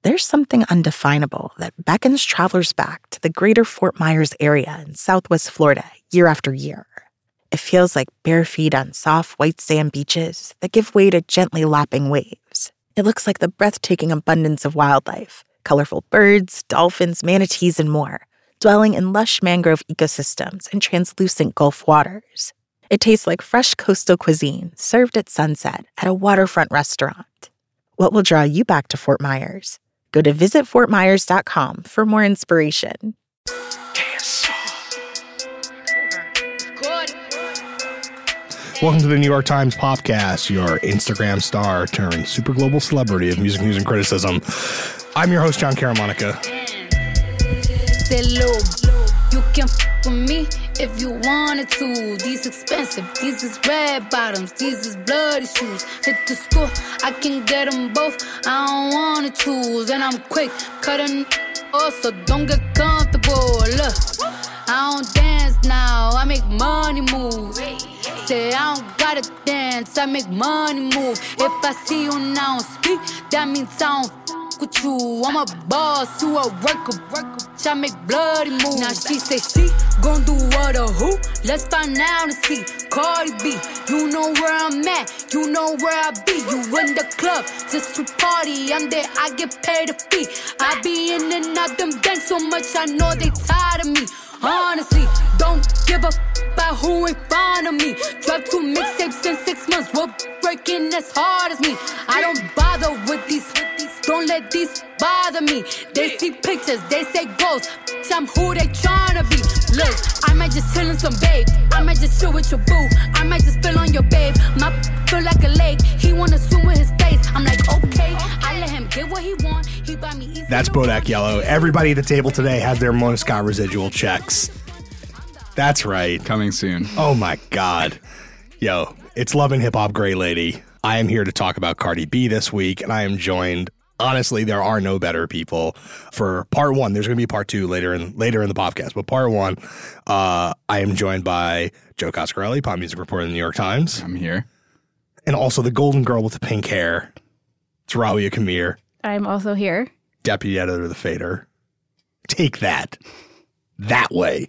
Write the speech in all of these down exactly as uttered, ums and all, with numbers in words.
there's something undefinable that beckons travelers back to the greater Fort Myers area in Southwest Florida year after year. It feels like bare feet on soft white sand beaches that give way to gently lapping waves. It looks like the breathtaking abundance of wildlife, colorful birds, dolphins, manatees, and more, dwelling in lush mangrove ecosystems and translucent Gulf waters. It tastes like fresh coastal cuisine served at sunset at a waterfront restaurant. What will draw you back to Fort Myers? Go to visit fort myers dot com for more inspiration. Welcome to the New York Times Popcast, your Instagram star turned super global celebrity of music news and criticism. I'm your host, John Caramonica. You can f with me if you wanted to. These expensive, these is red bottoms, these is bloody shoes. Hit the school, I can get them both. I don't wanna choose, and I'm quick cutting off, so don't get comfortable. Look, I don't dance now, I make money move. Say I don't gotta dance, I make money move. If I see you now speak, that means I don't with you. I'm a boss, you a worker, worker. I make bloody moves. Now she say she gon' do what or who? Let's find out and see. Cardi B, you know where I'm at, you know where I be. You in the club just to party. I'm there, I get paid a fee. I be in and out them banks so much, I know they tired of me. Honestly, don't give a f about who in front of me. Drop two mixtapes in six months, we're breaking as hard as me. I don't bother with these, don't let these bother me. They see pictures, they say goals, I'm who they tryna be. Look, I might just chill in some babe, I might just chill with your boo, I might just spill on your babe. My feel like a lake, he wanna swim with his face. I'm like, okay, I let him get what he want. He buy me easy. That's Bodak Yellow. Everybody at the table today has their Mona Scott residual checks. That's right. Coming soon. Oh my God. Yo, it's Love and Hip Hop Gray Lady. I am here to talk about Cardi B this week, and I am joined, honestly, there are no better people for part one. There's going to be part two later in later in the podcast, but part one, uh, I am joined by Joe Coscarelli, pop music reporter in the New York Times. I'm here. And also the golden girl with the pink hair. It's Rawia Kamir. I'm also here. Deputy editor of The Fader. Take that. That way.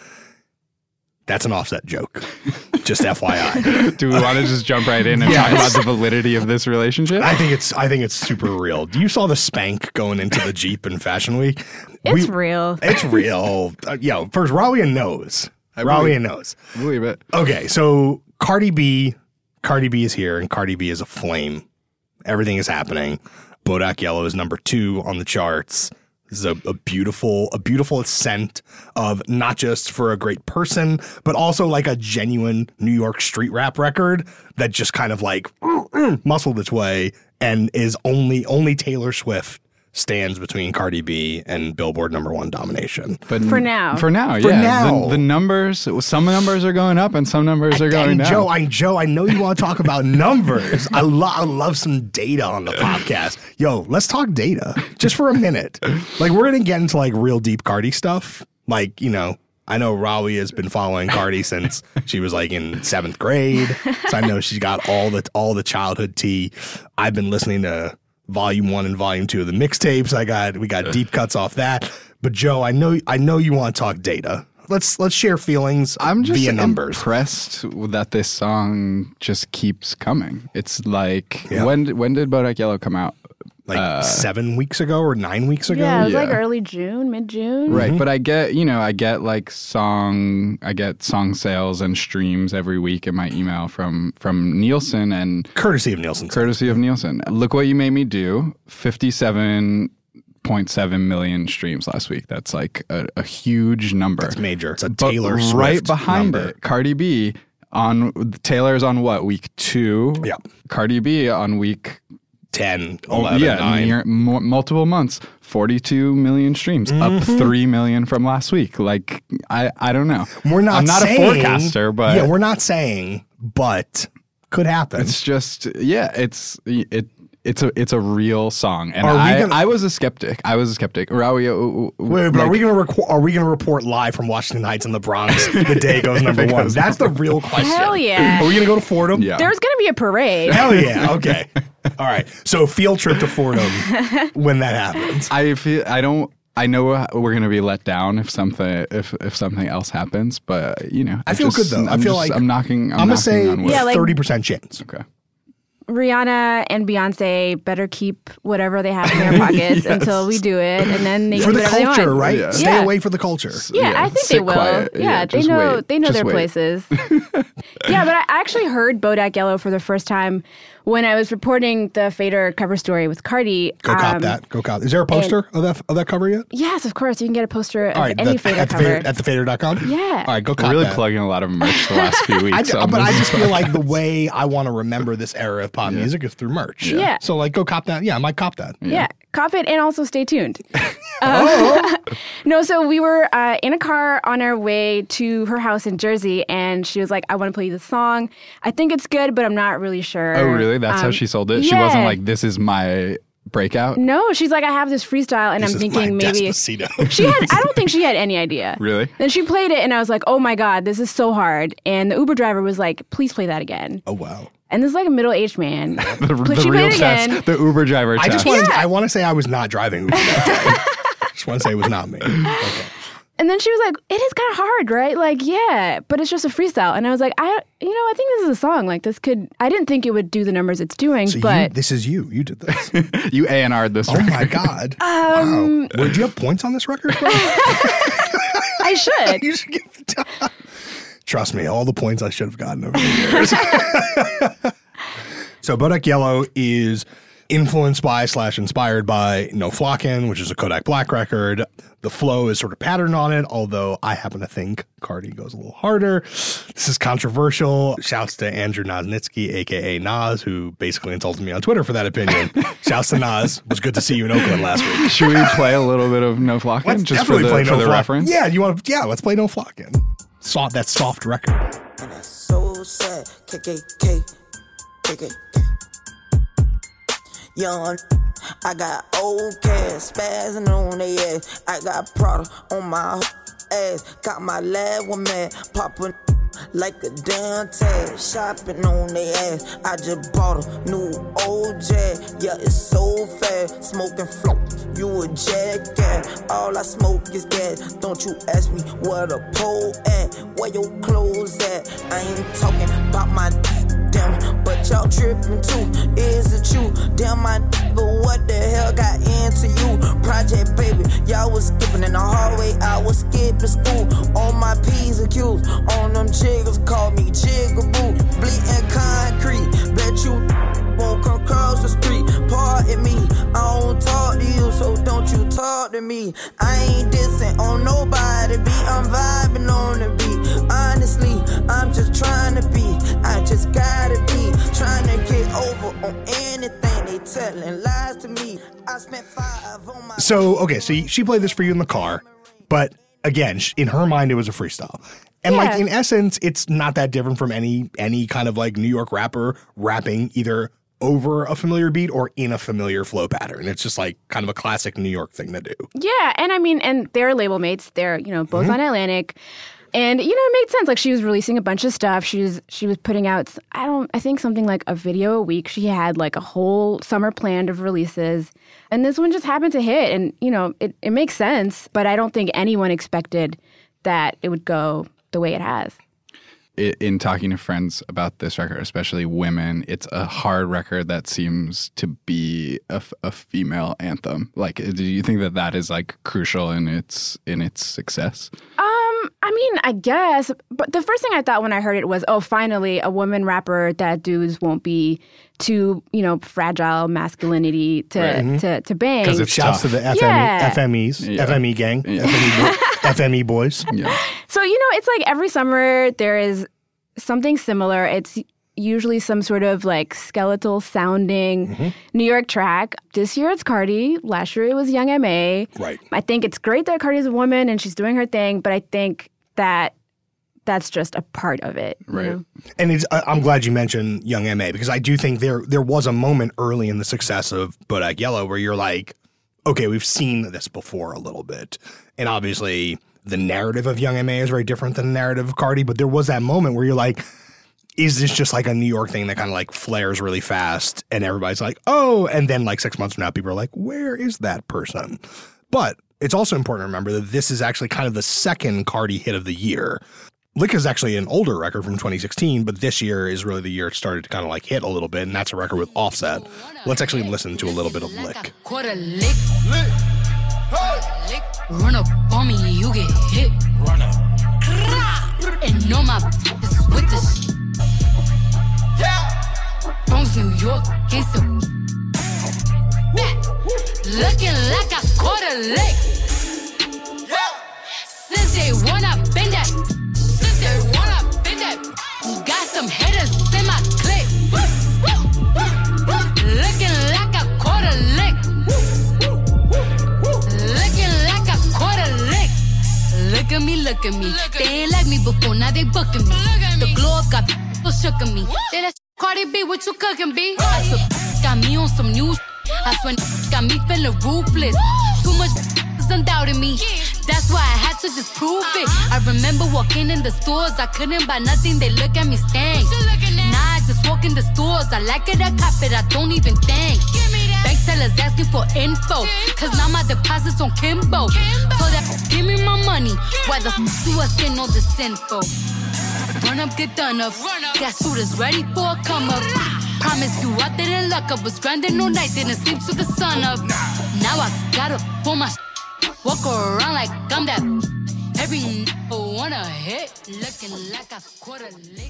That's an Offset joke. Just F Y I. Do we want to just jump right in and Yes. talk about the validity of this relationship? I think it's I think it's super real. You saw the spank going into the Jeep in Fashion Week. It's We- real. It's real. Uh, yo, first, Rawia knows. I Rawia believe- knows. I believe it. Okay, so Cardi B, Cardi B is here, and Cardi B is aflame. Everything is happening. Bodak Yellow is number two on the charts. This is a, a beautiful, a beautiful ascent of not just for a great person, but also like a genuine New York street rap record that just kind of like muscled its way and is only only Taylor Swift stands between Cardi B and Billboard number one domination. But For now. For now, For yeah. now. The, the numbers, some numbers are going up and some numbers are going and down. Joe, I Joe, I know you want to talk about numbers. I, lo- I love some data on the podcast. Yo, let's talk data just for a minute. Like, we're gonna get into like real deep Cardi stuff. Like, you know, I know Rawia has been following Cardi since she was like in seventh grade, so I know she's got all the all the childhood tea. I've been listening to Volume One and Volume Two of the mixtapes. I got we got deep cuts off that. But Joe, I know I know you want to talk data. Let's let's share feelings I'm just via numbers. impressed that this song just keeps coming. It's like, Yeah. when when did Bodak Yellow come out? Like Uh, seven weeks ago or nine weeks ago. Yeah, it was like Yeah. early June, mid June. Right, but I get, you know, I get like song, I get song sales and streams every week in my email from from Nielsen and Courtesy of Nielsen. courtesy of Nielsen. Look What You Made Me Do, fifty-seven point seven million streams last week. That's like a, a huge number. It's major. It's a But Taylor Swift right behind number. it, Cardi B on Taylor's on what, week two? Yeah. Cardi B on week ten, Oh, eleven, yeah, nine. near, mo- multiple months, forty-two million streams, Mm-hmm. up three million from last week. Like, I, I don't know. We're not I'm not saying, a forecaster, but yeah, we're not saying, but could happen. it's just, yeah, it's it. It's a it's a real song, and Are we I, gonna- I was a skeptic. I was a skeptic. Or are we, uh, Wait, but like- are we gonna record? Are we gonna report live from Washington Heights in the Bronx the day it goes number It one? goes That's the real question. Hell yeah. Are we gonna go to Fordham? Yeah. There's going to be a parade. Hell yeah. Okay. All right. So field trip to Fordham when that happens. I feel I don't. I know we're gonna be let down if something if if something else happens, but you know, I feel just, good though. I I'm feel just- like I'm knocking. I'm, I'm gonna knocking say on wood. Yeah, like- thirty percent chance. Okay. Rihanna and Beyonce better keep whatever they have in their pockets Yes. until we do it, and then they For can do the whatever they culture, want. right? Yeah. Stay Yeah. away for the culture. Yeah, Yeah, I think they sit will. quiet. Yeah, Yeah, they just know wait. they know Just their wait. places. Yeah, but I actually heard Bodak Yellow for the first time when I was reporting the Fader cover story with Cardi. Go cop Um, that. Go cop. Is there a poster of that of that cover yet? Yes, of course. You can get a poster of All right. any that- Fader at the cover. fader, at the fader dot com? Yeah. All right. Go We're cop really that. plugging a lot of merch the last few I, weeks. d- on but I this just feel like the podcast. way I want to remember this era of pop music is through merch. Yeah. So like, go cop that. Yeah, I might cop that. Yeah, cop it and also stay tuned. Uh, no, so we were uh, in a car on our way to her house in Jersey, and she was like, I want to play you this song. I think it's good, but I'm not really sure. Oh, really? That's how Um, she sold it. She yeah. wasn't like, "This is my breakout." No, she's like, I have this freestyle, and This I'm is thinking my maybe. Despacito. She had, I don't think she had any idea. Really? Then she played it, and I was like, oh my God, this is so hard. And the Uber driver was like, please play that again. Oh wow. And this is like a middle aged man. The, But the she real played it test, again. the Uber driver I test. just want to. Yeah. I want to say I was not driving Uber that day. Just want to say it was not me. Okay. And then she was like, it is kind of hard, right? Like, yeah, but it's just a freestyle. And I was like, I, you know, I think this is a song. Like, this could, I didn't think it would do the numbers it's doing, So you, but this is you. You did this. You A and R'd this. Oh record. my god. Um, wow. Would you have points on this record? bro? I should. You should get. Trust me, all the points I should have gotten over the years. So Bodak Yellow is influenced by slash inspired by No Flockin', which is a Kodak Black record. The flow is sort of patterned on it, although I happen to think Cardi goes a little harder. This is controversial. Shouts to Andrew Nosnitsky, a k a. Nas, who basically insulted me on Twitter for that opinion. Shouts to Nas. It was good to see you in Oakland last week. Should we play a little bit of No Flockin' Let's just for definitely the, play for No the Flockin'. reference? Yeah, you want to? Yeah, let's play No Flockin'. Soft, that soft record. And that's so sad. K K K. K K K. Young, I got old cash, spazzing on they ass. I got Prada on my ass. Got my lab one man popping like a damn tag. Shopping on they ass. I just bought a new old Jag. Yeah, it's so fast. Smoking flow, you a jackass. All I smoke is gas. Don't you ask me where the pole at, where your clothes at. I ain't talking about my damn, but y'all tripping too. Is it you? Damn, my but what the hell got into you? Project baby, y'all was skipping in the hallway. I was skipping school. On my P's and Q's, on them chiggers, call me Jigaboo. Bleeding concrete, bet you won't come across the street. Pardon me, I don't talk to you, so don't you talk to me. I ain't dissing on nobody beat, I'm vibing on the beat. Honestly, I'm just trying to be, I just gotta be trying to get over on anything they telling lies to me. I spent five on my. So, okay, so she played this for you in the car, but again, sh- in her mind, it was a freestyle. And like Yeah. in essence, it's not that different from any any kind of like New York rapper rapping either over a familiar beat or in a familiar flow pattern. It's just like kind of a classic New York thing to do. Yeah, and I mean, and they're label mates. They're, you know, both on Atlantic. And, you know, it made sense. Like, she was releasing a bunch of stuff. She was she was putting out, I don't, I think something like a video a week. She had like a whole summer planned of releases. And this one just happened to hit. And, you know, it, it makes sense. But I don't think anyone expected that it would go the way it has. I- in talking to friends about this record, especially women, it's a hard record that seems to be a, f- a female anthem. Like, do you think that that is like crucial in its in its success? Um, I mean, I guess. But the first thing I thought when I heard it was, oh, finally, a woman rapper that dudes won't be too, you know, fragile masculinity to Right. to, to bang. 'Cause it's Shouts to tough. the F M E, Yeah. F M Es, Yeah. F M E gang, Yeah. F M E, bo- F M E boys. Yeah. So, you know, it's like every summer there is something similar. It's usually some sort of like skeletal sounding Mm-hmm. New York track. This year it's Cardi. Last year it was Young M A. Right. I think it's great that Cardi's a woman and she's doing her thing, but I think that that's just a part of it. you Right. know? And it's, I- I'm glad you mentioned Young M A because I do think there there was a moment early in the success of Bodak Yellow where you're like, okay, we've seen this before a little bit. And obviously the narrative of Young M A is very different than the narrative of Cardi, but there was that moment where you're like, is this just like a New York thing that kind of like flares really fast and everybody's like, oh, and then like six months from now, people are like, where is that person? But it's also important to remember that this is actually kind of the second Cardi hit of the year. Lick is actually an older record from twenty sixteen, but this year is really the year it started to kind of like hit a little bit, and that's a record with Offset. Let's actually listen to a little bit of Lick. Quarter lick. Run up on me, you get hit. Run up. And know my is with the sh- Bronx, New York, gangsta. Looking like I caught a lick. Since day one, I've been that. Since day one, I've been that. Got some haters in my clique. Looking like I caught a lick. Looking like I caught a lick. Look at me, look at me. They ain't like me before, now they booking me. The glow up got people shook at me. They that Cardi B, what you cooking, B? I swear, got me on some new. I swear, got me feeling ruthless. Too much is undoubting me. That's why I had to just prove it. I remember walking in the stores, I couldn't buy nothing. They look at me stank. Nah, I just walk in the stores. I like it, I cop it, I don't even think. Bank tellers asking for info, cause now my deposits on Kimbo. So that give me my money. Why the f do I send all this info? Run up, get done up. Got shooters ready for a come up. Promise you I didn't luck up. Was grinding all night, didn't sleep till the sun up. Now I gotta pull my sh- walk around like I'm that. Every n- wanna hit, looking like I caught a lick.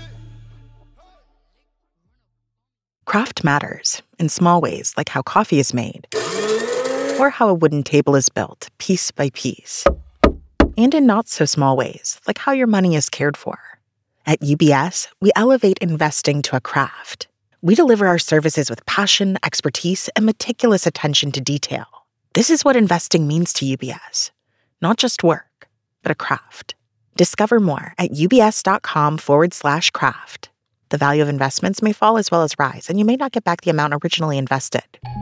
Craft matters in small ways, like how coffee is made, or how a wooden table is built piece by piece, and in not so small ways, like how your money is cared for. At U B S, we elevate investing to a craft. We deliver our services with passion, expertise, and meticulous attention to detail. This is what investing means to U B S. Not just work, but a craft. Discover more at ubs.com forward slash craft. The value of investments may fall as well as rise, and you may not get back the amount originally invested.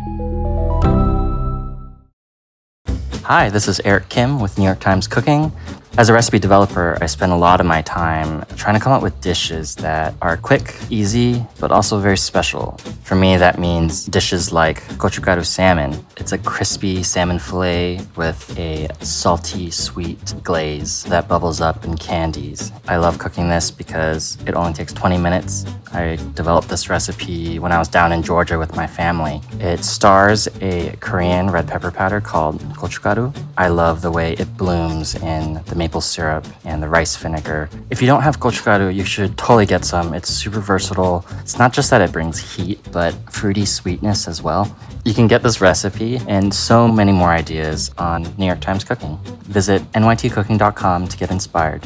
Hi, this is Eric Kim with New York Times Cooking. As a recipe developer, I spend a lot of my time trying to come up with dishes that are quick, easy, but also very special. For me, that means dishes like gochugaru salmon. It's a crispy salmon fillet with a salty, sweet glaze that bubbles up in candies. I love cooking this because it only takes twenty minutes. I developed this recipe when I was down in Georgia with my family. It stars a Korean red pepper powder called gochugaru. I love the way it blooms in the maple syrup and the rice vinegar. If you don't have gochugaru, you should totally get some. It's super versatile. It's not just that it brings heat, but fruity sweetness as well. You can get this recipe and so many more ideas on New York Times Cooking. Visit N Y T cooking dot com to get inspired.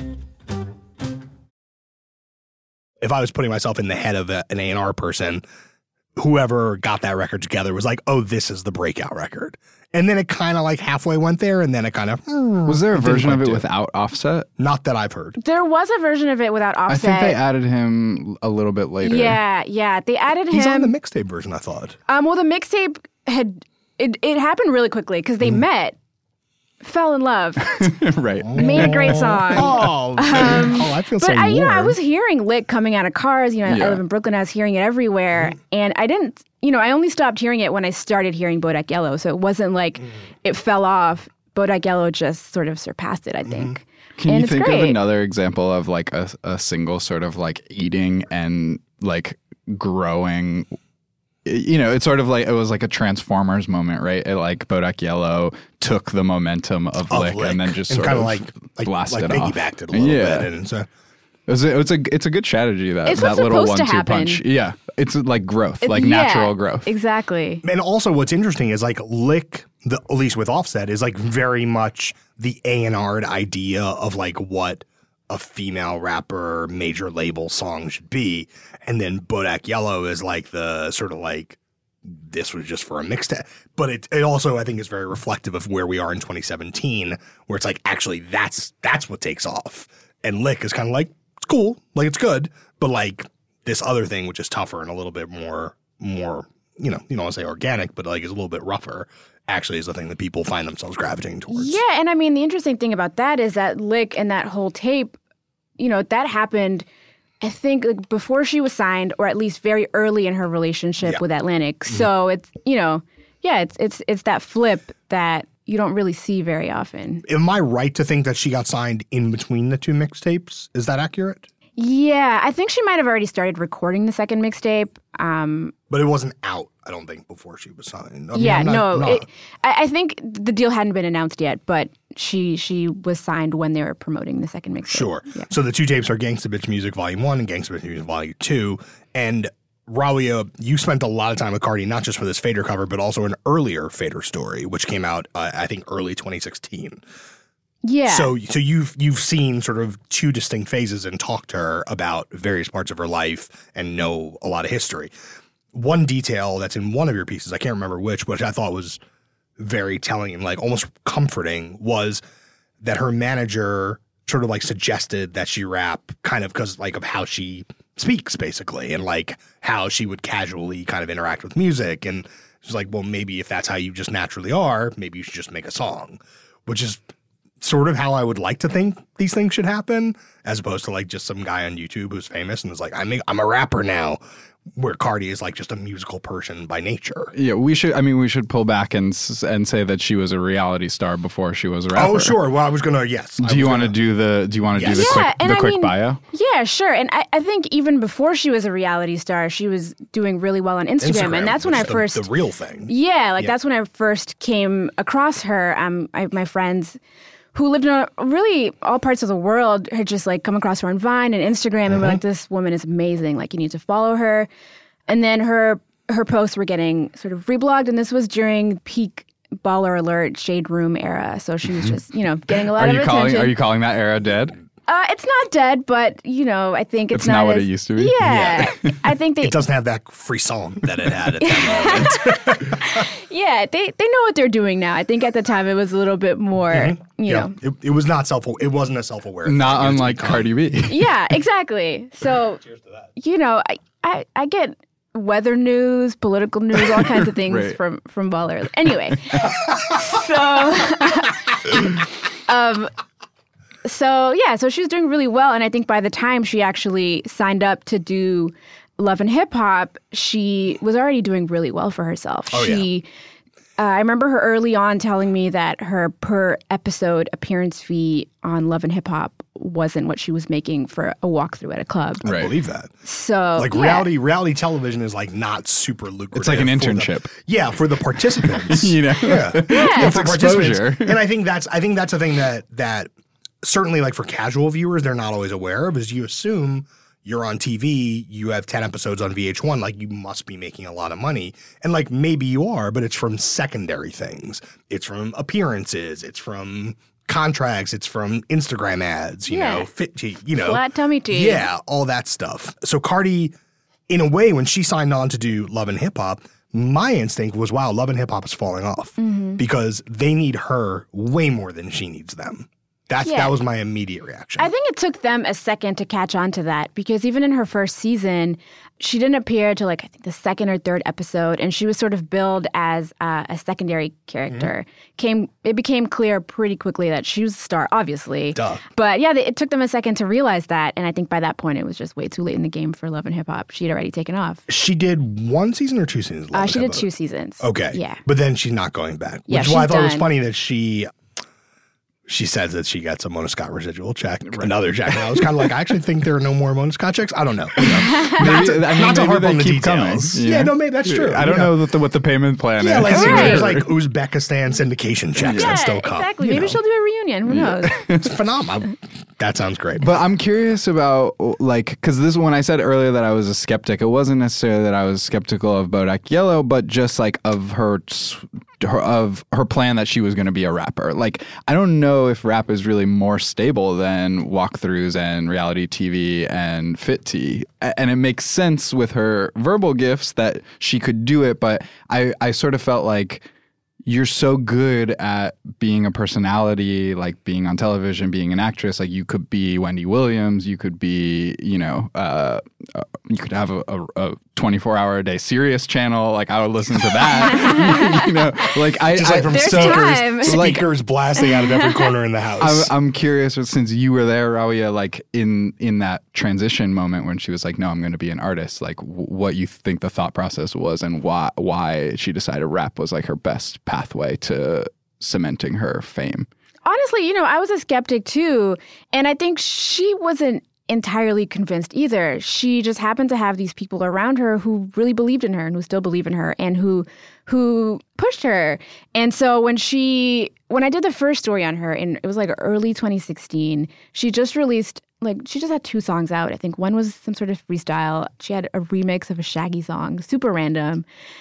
If I was putting myself in the head of a, an A and R person, whoever got that record together was like, oh, this is the breakout record. And then it kind of like halfway went there, and then it kind of... Was there a it didn't version of quite it do without Offset? Not that I've heard. There was a version of it without Offset. I think they added him a little bit later. Yeah, yeah. They added He's him. on the mixtape version, I thought. Um, well, the mixtape had it. It happened really quickly because they mm. met, fell in love, right? Made a great song. Oh, um, oh I feel so. But I, you warm. know, I was hearing Lick coming out of cars. You know, yeah. I live in Brooklyn. I was hearing it everywhere, mm. and I didn't. You know, I only stopped hearing it when I started hearing Bodak Yellow. So it wasn't like mm. it fell off. Bodak Yellow just sort of surpassed it, I think. Mm. Can and you think great. of another example of like a, a single sort of like eating and like growing? You know, it's sort of like it was like a Transformers moment, right? It, like Bodak Yellow took the momentum of, of Lick, Lick and then just and sort kind of like like blasted like off. piggybacked it a little yeah. bit, and so. It was a, it's a it's a good strategy that it's that little one to two happen. punch. Yeah, it's like growth, It, like yeah, natural growth. Exactly. And also, what's interesting is like Lick, the at least with Offset, is like very much the A and R idea of like what a female rapper major label song should be, and then Bodak Yellow is like the sort of like this was just for a mixtape. But it it also I think is very reflective of where we are in twenty seventeen, where it's like actually that's that's what takes off. and Lick is kind of like, it's cool, like it's good, but like this other thing, which is tougher and a little bit more, more, you know, you don't want to say organic, but like is a little bit rougher, actually is the thing that people find themselves gravitating towards. Yeah, and I mean, the interesting thing about that is that Lick and that whole tape, you know, that happened, I think, like before she was signed, or at least very early in her relationship Yeah. with Atlantic. Mm-hmm. So it's, you know, yeah, it's it's it's that flip that you don't really see very often. Am I right to think that she got signed in between the two mixtapes? Is that accurate? Yeah, I think she might have already started recording the second mixtape. Um, But it wasn't out, I don't think, before she was signed. I mean, yeah, I'm not- no, not- it, I, I think the deal hadn't been announced yet, but she she was signed when they were promoting the second mixtape. Sure. Yeah. So the two tapes are Gangsta Bitch Music Volume one and Gangsta Bitch Music Volume two. And Rawia, you spent a lot of time with Cardi, not just for this Fader cover, but also an earlier Fader story, which came out, uh, I think, early twenty sixteen. Yeah. So, so you've you've seen sort of two distinct phases and talked to her about various parts of her life and know a lot of history. One detail that's in one of your pieces, I can't remember which, which I thought was very telling and like almost comforting, was that her manager sort of like suggested that she rap kind of because like of how she speaks basically and like how she would casually kind of interact with music. And she's like, well, maybe if that's how you just naturally are, maybe you should just make a song, which is sort of how I would like to think these things should happen, as opposed to like just some guy on YouTube who's famous and is like, I'm a, I'm a rapper now, where Cardi is like just a musical person by nature. Yeah, we should. I mean, we should pull back and s- and say that she was a reality star before she was a rapper. Oh, sure. Well, I was gonna yes. I Do you was want to gonna- do the? Do you want to Yes. do the Yeah, quick and the I quick mean- bio? Yeah, sure. And I, I think even before she was a reality star, she was doing really well on Instagram. Instagram, and that's when which I is the- first the real thing. Yeah, like Yeah. that's when I first came across her. Um, I, my friends who lived in a, really all parts of the world had just like come across her on Vine and Instagram and Mm-hmm. were like, this woman is amazing. Like you need to follow her. And then her her posts were getting sort of reblogged, and this was during peak Baller Alert Shade Room era. So she was just, you know, getting a lot Are of you attention. calling? Are you calling that era dead? Uh, it's not dead, but you know, I think it's, It's not what as- it used to be? Yeah, I think they. It doesn't have that frisson that it had at that moment. Yeah, they they know what they're doing now. I think at the time it was a little bit more, you Mm-hmm. Yeah, know. it, it was not self. It wasn't a self-aware. thing. Not It was unlike become- Cardi B. Yeah, exactly. So, you know, I, I I get weather news, political news, all kinds of things Right. from from Baller. Anyway, so um, so yeah, so she was doing really well, and I think by the time she actually signed up to do Love and Hip Hop, she was already doing really well for herself. Oh, she. Uh, I remember her early on telling me that her per episode appearance fee on Love and Hip Hop wasn't what she was making for a walkthrough at a club. I Right. believe that. So Like yeah. reality, reality television is like not super lucrative. It's like an for the- internship. yeah, for the participants. You know? Yeah, Yeah. for It's participants. exposure. And I think that's I think that's a thing that that certainly like for casual viewers they're not always aware of, is you assume you're on T V, you have ten episodes on V H one, like you must be making a lot of money. And like maybe you are, but it's from secondary things. It's from appearances, it's from contracts, it's from Instagram ads, you Yeah. know, fit, you know. Flat tummy tea. Yeah, all that stuff. So Cardi, in a way, when she signed on to do Love and Hip Hop, my instinct was, wow, Love and Hip Hop is falling off Mm-hmm. because they need her way more than she needs them. That's Yeah. that was my immediate reaction. I think it took them a second to catch on to that because even in her first season, she didn't appear to like I think the second or third episode, and she was sort of billed as uh, a secondary character. Mm-hmm. Came it became clear pretty quickly that she was a star, obviously. Duh. But yeah, they, it took them a second to realize that, and I think by that point it was just way too late in the game for Love and Hip Hop. She had already taken off. She did one season or two seasons? of Love Uh, and she Hip did Hop? two seasons. Okay. Yeah. But then she's not going back. Yeah, Which is why I she's thought it was done. funny that she she says that she gets a Mona Scott residual check, another check. And I was kind of like, I actually think there are no more Mona Scott checks. I don't know. You know? not to, I mean, not to maybe harp they on the keep details. coming, you Yeah, know? no, maybe that's true. I don't you know what the, what the payment plan Yeah, is. like maybe Right. there's like Uzbekistan syndication checks Yeah, that still come. exactly. you Maybe know. she'll do a reunion. Who knows? It's phenomenal. That sounds great. But I'm curious about, like, because this when I said earlier that I was a skeptic, it wasn't necessarily that I was skeptical of Bodak Yellow, but just like of her, her of her plan that she was going to be a rapper. Like, I don't know if rap is really more stable than walkthroughs and reality T V and Fit Tea. A- And it makes sense with her verbal gifts that she could do it, but I, I sort of felt like, you're so good at being a personality, like being on television, being an actress. Like you could be Wendy Williams, you could be, you know, uh, uh, you could have a, a, a twenty-four hour a day Sirius channel. Like I would listen to that. You know, like I just like I, from There's speakers, time. speakers blasting out of every corner in the house. I'm, I'm curious, since you were there, Rawia, like in in that transition moment when she was like, "No, I'm going to be an artist." Like, w- what you think the thought process was, and why why she decided rap was like her best pathway to cementing her fame. Honestly, you know, I was a skeptic too, and I think she wasn't entirely convinced either. She just happened to have these people around her who really believed in her and who still believe in her and who who pushed her. And so when she when I did the first story on her, and it was like early twenty sixteen, she just released like she just had two songs out. I think one was some sort of freestyle. She had a remix of a Shaggy song, super random.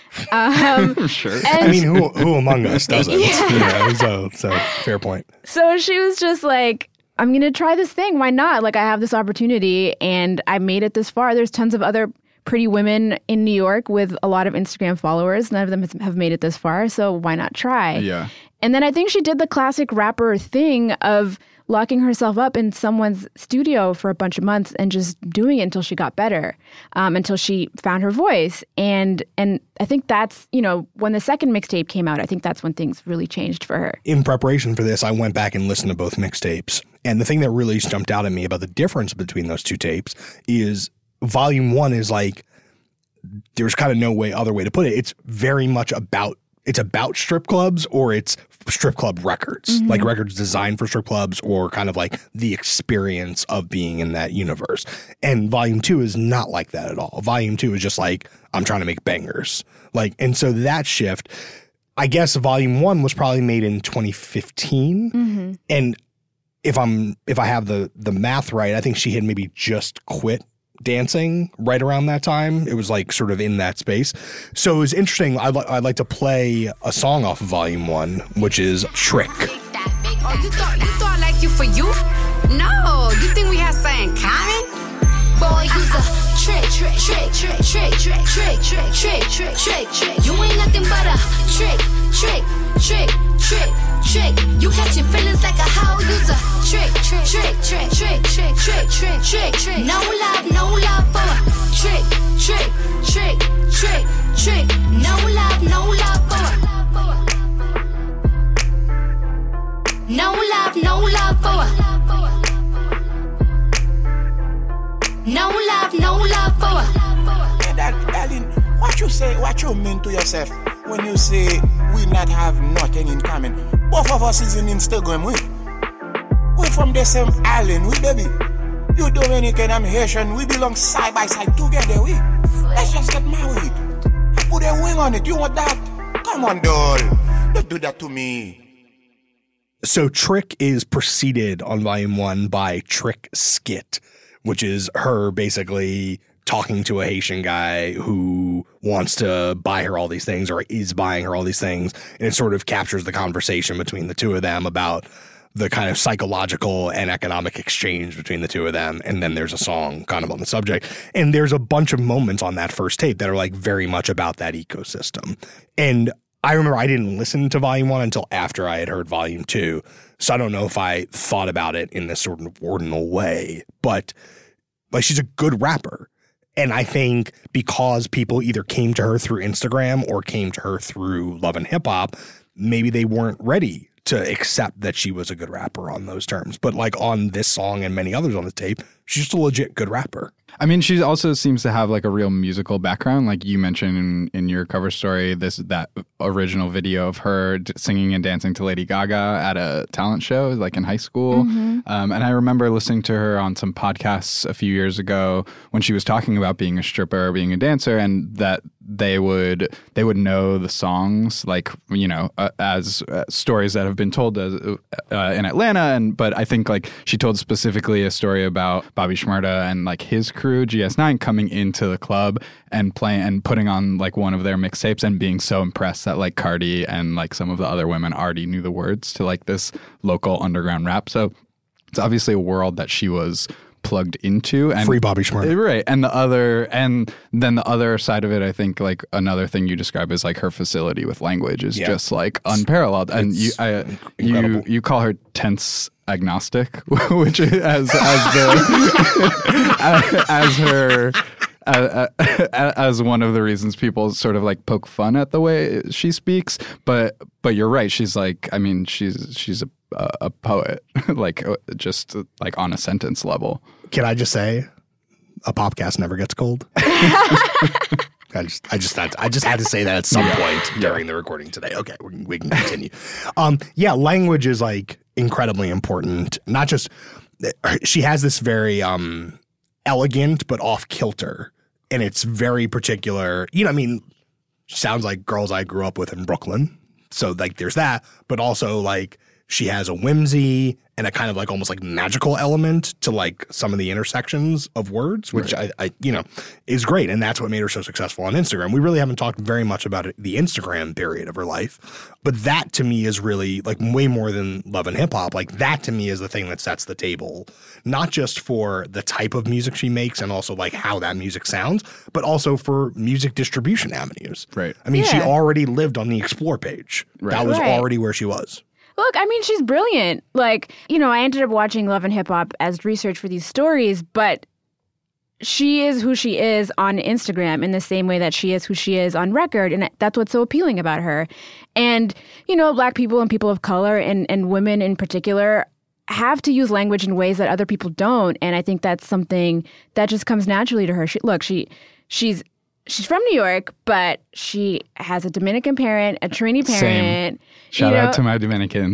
Um, Sure. I mean, who who among us doesn't? Yeah. You know, so so fair point. So she was just like, I'm going to try this thing. Why not? Like, I have this opportunity and I made it this far. There's tons of other pretty women in New York with a lot of Instagram followers. None of them has, have made it this far. So why not try? Yeah. And then I think she did the classic rapper thing of locking herself up in someone's studio for a bunch of months and just doing it until she got better, um, until she found her voice. And and I think that's, you know, when the second mixtape came out, I think that's when things really changed for her. In preparation for this, I went back and listened to both mixtapes. And the thing that really jumped out at me about the difference between those two tapes is volume one is like, there's kind of no way other way to put it. It's very much about It's about strip clubs, or it's strip club records, mm-hmm. like records designed for strip clubs, or kind of like the experience of being in that universe. And volume two is not like that at all. Volume two is just like, I'm trying to make bangers. Like, and so that shift, I guess volume one was probably made in twenty fifteen. Mm-hmm. And if I'm, if I have the, the math right, I think she had maybe just quit dancing right around that time. It was like sort of in that space. So it was interesting. I'd, li- I'd like to play a song off of volume one, which is Trick. Oh, you thought, you thought I like you for you? No, you think we have something in common? Boy, you's a trick, trick, trick, trick, trick, trick, trick, trick, trick, trick, trick, trick. You ain't nothing but a trick, trick, trick, trick, trick. You catching feelings like a hoe. You's a trick, trick, trick, trick, trick, trick, trick, trick, trick, trick. No love, no love for a trick, trick, trick, trick, trick. No love, no love for a. No love, no love for a. No love, no love for a. Hey, that, darling, what you say, what you mean to yourself when you say we not have nothing in common? Both of us is in Instagram, we. We from the same island, we, baby. You Dominican, I'm Haitian, we belong side by side together, we. Let's just get married. I put a wing on it, you want that? Come on, doll. Don't do that to me. So Trick is preceded on volume one by Trick Skit, which is her basically talking to a Haitian guy who wants to buy her all these things, or is buying her all these things. And it sort of captures the conversation between the two of them about the kind of psychological and economic exchange between the two of them. And then there's a song kind of on the subject. And there's a bunch of moments on that first tape that are like very much about that ecosystem. And I remember I didn't listen to volume one until after I had heard volume two. So I don't know if I thought about it in this sort of ordinal way, but like, she's a good rapper. And I think because people either came to her through Instagram or came to her through Love and Hip Hop, maybe they weren't ready to accept that she was a good rapper on those terms. But like on this song and many others on the tape, she's just a legit good rapper. I mean, she also seems to have like a real musical background. Like you mentioned in, in your cover story, this that original video of her d- singing and dancing to Lady Gaga at a talent show, like in high school. Mm-hmm. Um, and I remember listening to her on some podcasts a few years ago when she was talking about being a stripper, being a dancer, and that they would they would know the songs, like, you know, uh, as uh, stories that have been told as, uh, in Atlanta. And but I think like she told specifically a story about Bobby Shmurda and like his crew, G S nine, coming into the club and playing and putting on like one of their mixtapes and being so impressed that like Cardi and like some of the other women already knew the words to like this local underground rap. So it's obviously a world that she was plugged into. And Free Bobby Shmurda. Right. And the other, and then the other side of it, I think like another thing you describe is like her facility with language is Yeah. just like unparalleled. And you, I, you, incredible. you call her tense agnostic, which is as, as the, as, as her, Uh, uh, as one of the reasons people sort of like poke fun at the way she speaks, but but you're right. She's like, I mean, she's she's a a poet, like just like on a sentence level. Can I just say, a podcast never gets cold? I just I just had to, I just had to say that at some point during the recording today. Okay, we, we can continue. Um, yeah, language is like incredibly important. Not just she has this very um elegant but off kilter. And it's very particular. You know, I mean, sounds like girls I grew up with in Brooklyn. So, like, there's that. But also, like, she has a whimsy and a kind of, like, almost, like, magical element to, like, some of the intersections of words, which, right. I, I, you know, is great. And that's what made her so successful on Instagram. We really haven't talked very much about it, the Instagram period of her life. But that, to me, is really, like, way more than Love and Hip Hop. Like, that, to me, is the thing that sets the table. Not just for the type of music she makes and also like how that music sounds, but also for music distribution avenues. Right. I mean, she Yeah. already lived on the Explore page. Right. That was Right. already where she was. Look, I mean, she's brilliant. Like, you know, I ended up watching Love and Hip Hop as research for these stories, but she is who she is on Instagram in the same way that she is who she is on record. And that's what's so appealing about her. And, you know, Black people and people of color and, and women in particular have to use language in ways that other people don't. And I think that's something that just comes naturally to her. She, look, she she's she's from New York, but she has a Dominican parent, a Trini parent. Same. Shout you know? out to my Dominicans.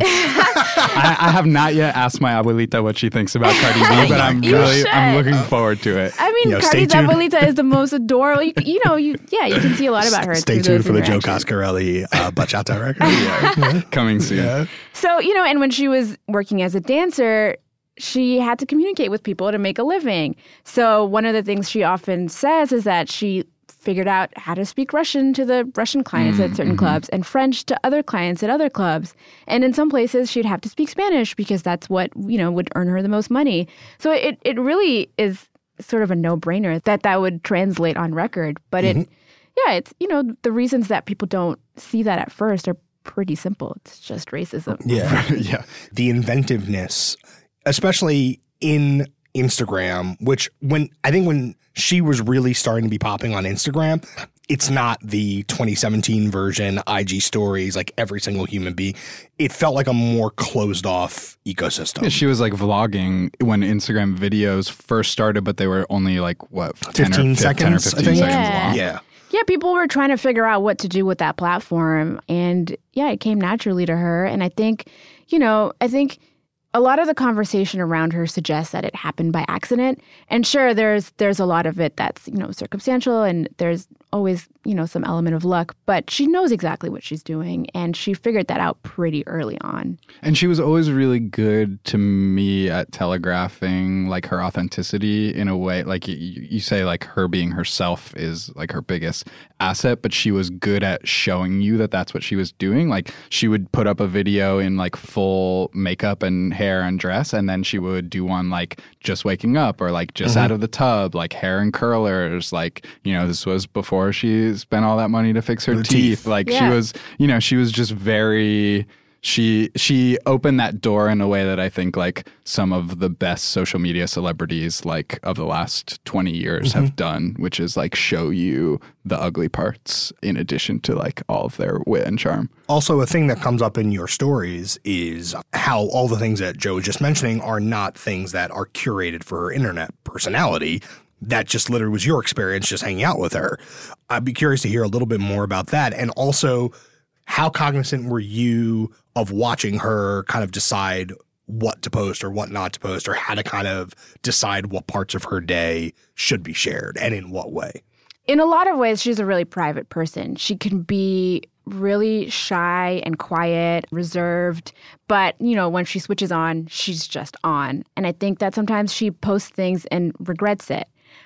I, I have not yet asked my abuelita what she thinks about Cardi B, but I'm You really I'm should. looking forward to it. I mean, Yo, stay Cardi's tuned. abuelita is the most adorable. You, you know, you yeah, you can see a lot about her. Stay through tuned those for the Joe interactions. Coscarelli uh, bachata record. yeah. Coming soon. Yeah. So, you know, and when she was working as a dancer, she had to communicate with people to make a living. So one of the things she often says is that she figured out how to speak Russian to the Russian clients Mm, at certain mm-hmm. clubs and French to other clients at other clubs. And in some places, she'd have to speak Spanish because that's what, you know, would earn her the most money. So it, it really is sort of a no-brainer that that would translate on record. But Mm-hmm. it, yeah, it's, you know, the reasons that people don't see that at first are pretty simple. It's just racism. Yeah. Yeah. The inventiveness, especially in Instagram, which when I think when she was really starting to be popping on Instagram, it's not the twenty seventeen version, I G stories, like every single human being. It felt like a more closed off ecosystem. Yeah, she was like vlogging when Instagram videos first started, but they were only like what ten fifteen or seconds, ten or I fifteen think. seconds Yeah. long. Yeah. Yeah, people were trying to figure out what to do with that platform. And yeah, it came naturally to her. And I think, you know, I think a lot of the conversation around her suggests that it happened by accident. And sure, there's there's a lot of it that's, you know, circumstantial and there's always, you know, some element of luck. But she knows exactly what she's doing. And she figured that out pretty early on. And she was always really good to me at telegraphing like her authenticity in a way, like you, you say, like her being herself is like her biggest asset, but she was good at showing you that that's what she was doing. Like she would put up a video in like full makeup and hair and dress, and then she would do one like just waking up or like just Mm-hmm. out of the tub, like hair and curlers. Like, you know, this was before she spent all that money to fix her Her teeth. teeth. Like Yeah. she was, you know, she was just very... She she opened that door in a way that I think like some of the best social media celebrities like of the last twenty years have done, which is like show you the ugly parts in addition to like all of their wit and charm. Also, a thing that comes up in your stories is how all the things that Joe was just mentioning are not things that are curated for her internet personality. That just literally was your experience just hanging out with her. I'd be curious to hear a little bit more about that. And also, how cognizant were you of watching her kind of decide what to post or what not to post, or how to kind of decide what parts of her day should be shared and in what way? In a lot of ways, she's a really private person. She can be really shy and quiet, reserved, but, you know, when she switches on, she's just on. And I think that sometimes she posts things and regrets it.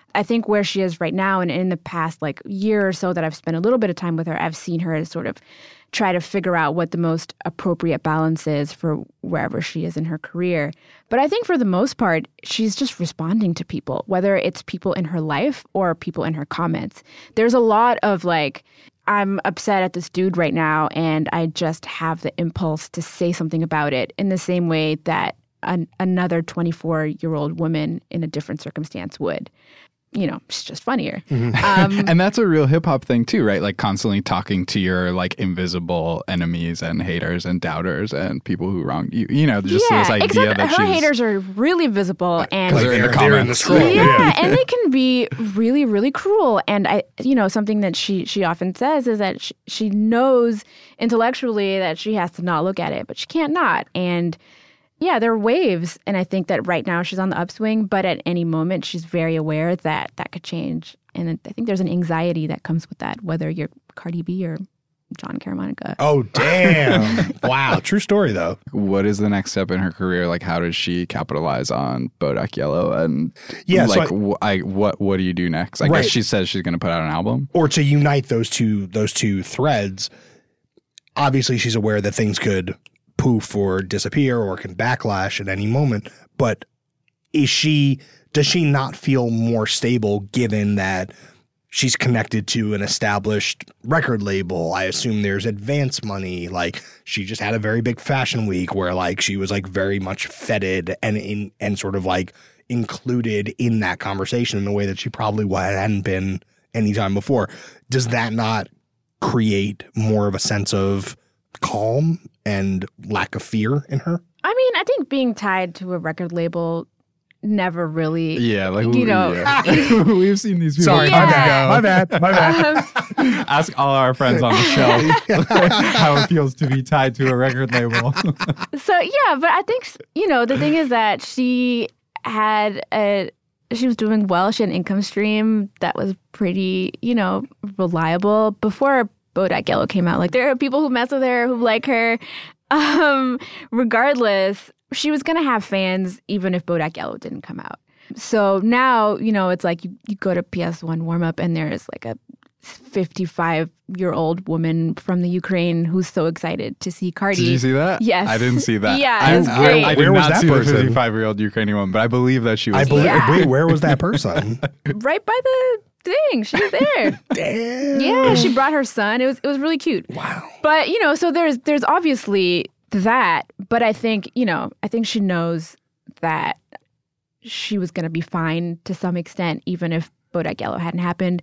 I think where she is right now, and in the past like year or so that I've spent a little bit of time with her, I've seen her sort of try to figure out what the most appropriate balance is for wherever she is in her career. But I think for the most part, she's just responding to people, whether it's people in her life or people in her comments. There's a lot of like, I'm upset at this dude right now, and I just have the impulse to say something about it in the same way that an, another twenty-four-year-old woman in a different circumstance would. You know, it's just funnier. Mm-hmm. Um, and that's a real hip hop thing too, right? Like constantly talking to your like invisible enemies and haters and doubters and people who wrong you. You know, just yeah, this idea except that her she's, haters are really visible and like they're in the comments. They're in the yeah, yeah, and they can be really, really cruel. And I, you know, something that she she often says is that she, she knows intellectually that she has to not look at it, but she can't not. And yeah, there are waves, and I think that right now she's on the upswing, but at any moment she's very aware that that could change. And I think there's an anxiety that comes with that, whether you're Cardi B or John Caramanica. Oh, damn. Wow. True story, though. What is the next step in her career? Like, how does she capitalize on Bodak Yellow? And yeah, like, so I, wh- I, what what do you do next? I right. guess she says she's going to put out an album. Or to unite those two those two threads, obviously she's aware that things could poof or disappear or can backlash at any moment. But is she does she not feel more stable given that she's connected to an established record label? I assume there's advance money. Like she just had a very big fashion week where like she was like very much feted and in and sort of like included in that conversation in a way that she probably hadn't been any time before. Does that not create more of a sense of calm and lack of fear in her? I mean, I think being tied to a record label never really, yeah, like you know, yeah. We've seen these people. Sorry, yeah. my bad, my bad, my bad. Um, Ask all our friends on the show how it feels to be tied to a record label. So yeah, but I think you know the thing is that she had a. She was doing well. She had an income stream that was pretty, you know, reliable before Bodak Yellow came out. Like there are people who mess with her, who like her. Um, regardless, she was going to have fans even if Bodak Yellow didn't come out. So now, you know, it's like you, you go to P S one warm up and there's like a fifty-five-year-old woman from the Ukraine who's so excited to see Cardi. Did you see that? Yes. I didn't see that. Yeah, I, it was I, great. I, I did Where was not that see person? the fifty-five-year-old Ukrainian woman, but I believe that she was I believe. Yeah. Wait, where was that person? Right by the thing. She was there. Damn. Yeah, she brought her son. It was it was really cute. Wow. But, you know, so there's there's obviously that, but I think, you know, I think she knows that she was going to be fine to some extent, even if Bodak Yellow hadn't happened.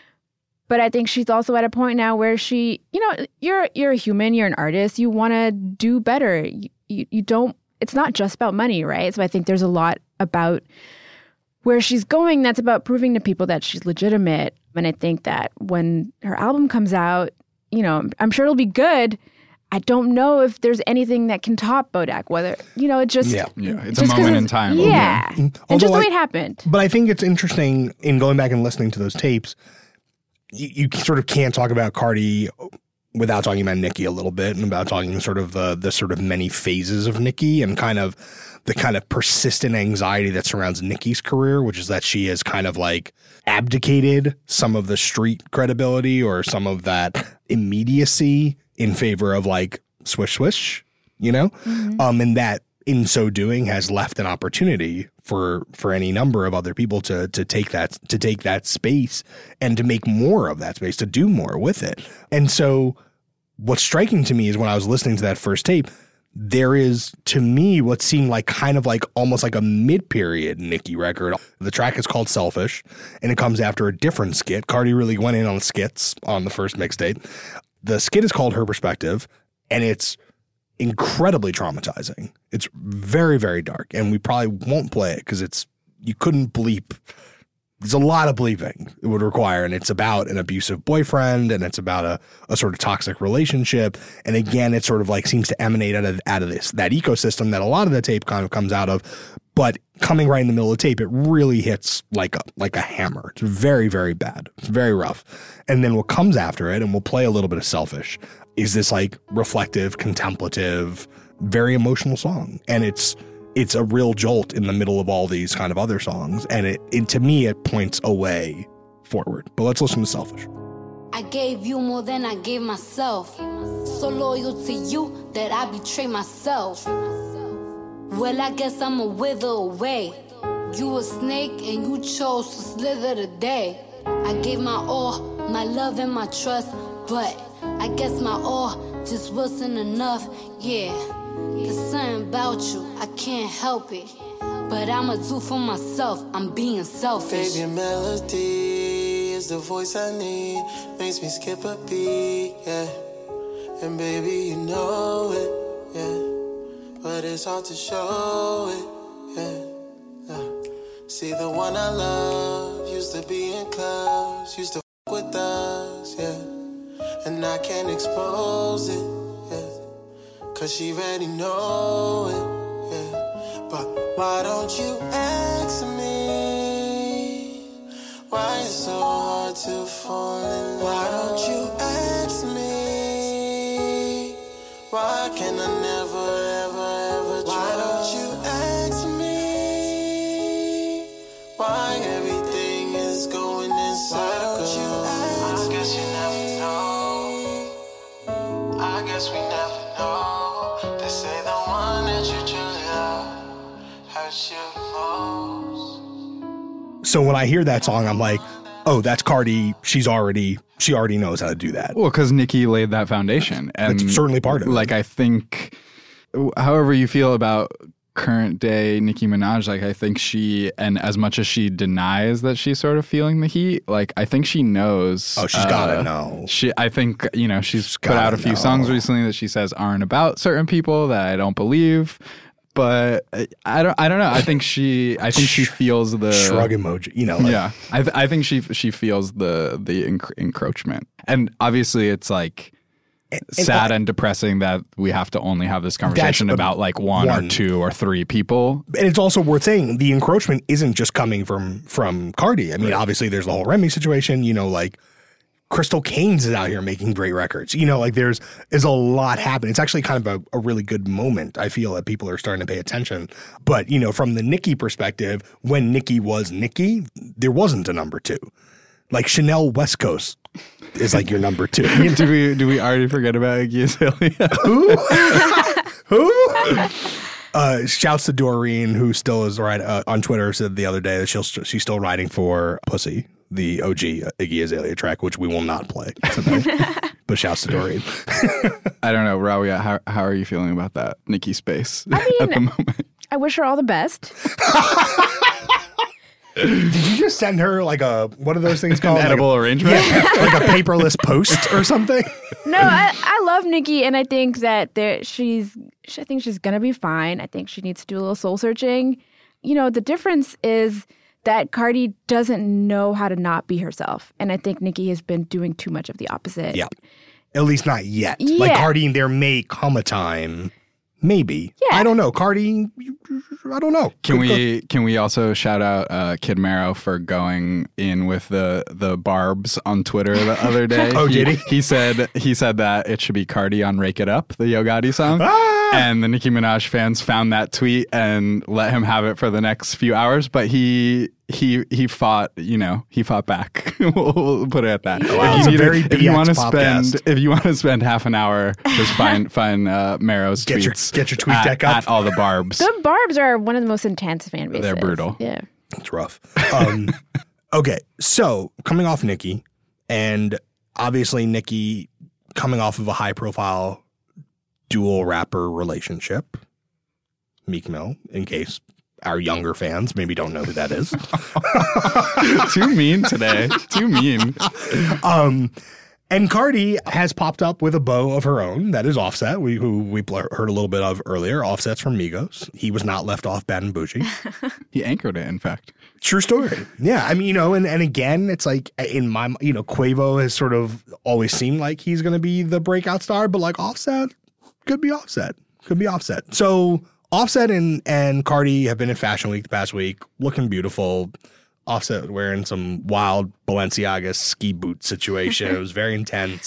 But I think she's also at a point now where she, you know, you're you're a human, you're an artist, you want to do better. You, you you don't, it's not just about money, right? So I think there's a lot about where she's going that's about proving to people that she's legitimate. And I think that when her album comes out, you know, I'm sure it'll be good. I don't know if there's anything that can top Bodak, whether, you know, it just... Yeah, yeah it's just a moment it's, in time. Yeah. yeah. And Although just the way I, it happened. But I think it's interesting in going back and listening to those tapes, you, you sort of can't talk about Cardi without talking about Nicki a little bit and about talking sort of the, the sort of many phases of Nicki and kind of the kind of persistent anxiety that surrounds Nicki's career, which is that she has kind of like abdicated some of the street credibility or some of that immediacy in favor of like swish swish, you know, mm-hmm. um, and that in so doing has left an opportunity for for any number of other people to to take that to take that space and to make more of that space, to do more with it. And so what's striking to me is when I was listening to that first tape, there is, to me, what seemed like kind of like almost like a mid-period Nicki record. The track is called Selfish, and it comes after a different skit. Cardi really went in on the skits on the first mixtape. The skit is called Her Perspective, and it's incredibly traumatizing. It's very, very dark, and we probably won't play it because it's you couldn't bleep. There's a lot of bleeping it would require, and it's about an abusive boyfriend, and it's about a, a sort of toxic relationship. And again, it sort of like seems to emanate out of out of this that ecosystem that a lot of the tape kind of comes out of. But coming right in the middle of the tape, it really hits like a like a hammer. It's very, very bad. It's very rough. And then what comes after it, and we'll play a little bit of Selfish, is this like reflective, contemplative, very emotional song. And it's it's a real jolt in the middle of all these kind of other songs. And it, it to me, it points away forward. But let's listen to Selfish. I gave you more than I gave myself. So loyal to you that I betray myself. Well, I guess I'ma wither away. You a snake and you chose to slither today. I gave my all, my love and my trust, but I guess my all just wasn't enough. Yeah, there's something about you, I can't help it. But I'ma do for myself, I'm being selfish. Baby, melody is the voice I need. Makes me skip a beat, yeah. And baby, you know it, yeah. But it's hard to show it, yeah. yeah. See, the one I love used to be in clubs, used to f with us, yeah. And I can't expose it, yeah. Cause she already know it, yeah. But why don't you ask me why it's so hard to fall in love? Why don't you ask me why can I never, ever, ever try? Why don't you ask me why everything is going in circles? Why don't you ask I guess you never know. I guess we never know. They say the one that you truly love hurts you most. So when I hear that song, I'm like, oh, that's Cardi. She's already, she already knows how to do that. Well, because Nicki laid that foundation. And that's certainly part of it. Like, I think, however you feel about current day Nicki Minaj, like, I think she, and as much as she denies that she's sort of feeling the heat, like, I think she knows. Oh, she's uh, gotta know. She, I think, you know, she's, she's put out a few know. songs recently that she says aren't about certain people that I don't believe. But I don't. I don't know. I think she. I think she feels the shrug emoji. You know. Like, yeah. I. Th- I think she. She feels the the enc- encroachment, and obviously it's like and, sad and, and depressing that we have to only have this conversation about like one, one or two or three people. And it's also worth saying the encroachment isn't just coming from from Cardi. I mean, right. Obviously there's the whole Remy situation. You know, like. Crystal Kanes is out here making great records. You know, like there's is a lot happening. It's actually kind of a, a really good moment. I feel that people are starting to pay attention. But, you know, from the Nicki perspective, when Nicki was Nicki, there wasn't a number two. Like Chanel West Coast is like your number two. do we do we already forget about Iggy Azalea? Who? Who? Uh, shouts to Doreen, who still is right uh, on Twitter, said the other day that she'll she's still writing for Pussy, the O G Iggy Azalea track, which we will not play tonight. But shouts to Doreen. I don't know, Rawia, how how are you feeling about that Nicki space I mean, at the moment? I wish her all the best. Did you just send her like a, what are those things called? An edible like a, arrangement? Yeah, like a paperless post or something? No, I, I love Nicki, and I think that there, she's, I think she's going to be fine. I think she needs to do a little soul searching. You know, the difference is that Cardi doesn't know how to not be herself. And I think Nicki has been doing too much of the opposite. Yeah. At least not yet. Yeah. Like Cardi, there may come a time. Maybe. Yeah. I don't know. Cardi, I don't know. Can we can we also shout out uh, Kid Mero for going in with the the barbs on Twitter the other day? Oh, he, did he? He said he said that it should be Cardi on Rake It Up, the Yo Gotti song. Ah! And the Nicki Minaj fans found that tweet and let him have it for the next few hours. But he he he fought, you know, he fought back. we'll, we'll put it at that. Wow. If you, very if you want to podcast. spend if you want to spend half an hour, just find find uh, Mero's Get your, tweets. get your tweet at, deck up. At all the barbs. The Barbs are one of the most intense fan bases. They're brutal. Yeah. It's rough. Um, okay, so coming off Nicki, and obviously Nicki coming off of a high-profile dual rapper relationship, Meek Mill, in case our younger fans maybe don't know who that is. Too mean today. Too mean. Um, and Cardi has popped up with a beau of her own. That is Offset, we, who we heard a little bit of earlier. Offset's from Migos. He was not left off bad and bougie. He anchored it, in fact. True story. Yeah. I mean, you know, and, and again, it's like in my, you know, Quavo has sort of always seemed like he's going to be the breakout star, but like Offset could be Offset. Could be Offset. So Offset and, and Cardi have been in Fashion Week the past week, looking beautiful. Offset wearing some wild Balenciaga ski boot situation. It was very intense.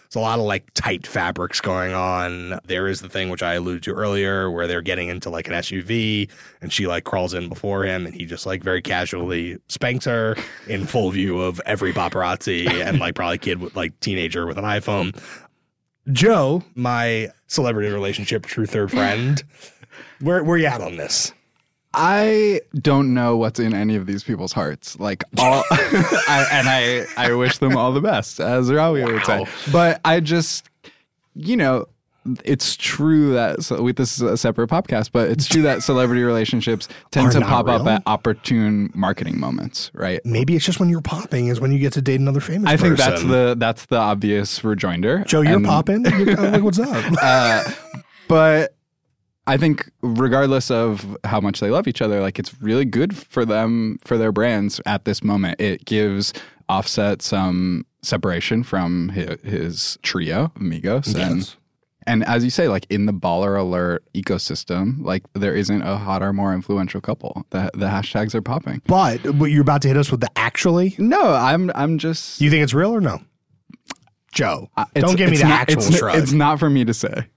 There's a lot of like tight fabrics going on. There is the thing which I alluded to earlier where they're getting into like an S U V and she like crawls in before him and he just like very casually spanks her in full view of every paparazzi and like probably kid with like teenager with an iPhone. Joe, my celebrity relationship true third friend, where where you at on this? I don't know what's in any of these people's hearts. Like, all, I, and I, I wish them all the best, as Rawi wow. would say. But I just, you know, it's true that so we, this is a separate podcast, but it's true that celebrity relationships tend Are to not pop real? up at opportune marketing moments, right? Maybe it's just when you're popping is when you get to date another famous I person. think that's the that's the obvious rejoinder. Joe, you're and, popping? You're kind of like, what's up? uh, but I think regardless of how much they love each other, like it's really good for them, for their brands at this moment. It gives Offset some separation from his, his trio, Amigos. Yes. And, and as you say, like in the Baller Alert ecosystem, like there isn't a hotter, more influential couple. The, the hashtags are popping. But, but you're about to hit us with the actually? No, I'm I'm just... You think it's real or no? Joe, uh, don't give me the not, actual it's, shrug. It's not for me to say.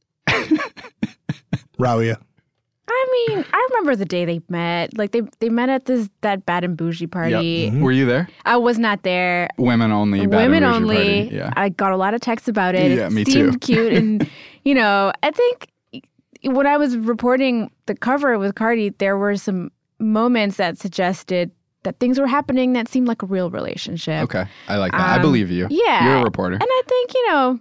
Rawia. I mean, I remember the day they met. Like they they met at this that Bad and Bougie party. Yep. Mm-hmm. Were you there? I was not there. Women only. Bad Women and Bougie only. Party. Yeah. I got a lot of texts about it. Yeah, it me seemed too. cute, and you know, I think when I was reporting the cover with Cardi, there were some moments that suggested that things were happening that seemed like a real relationship. Okay, I like that. Um, I believe you. Yeah, you're a reporter, and I think you know,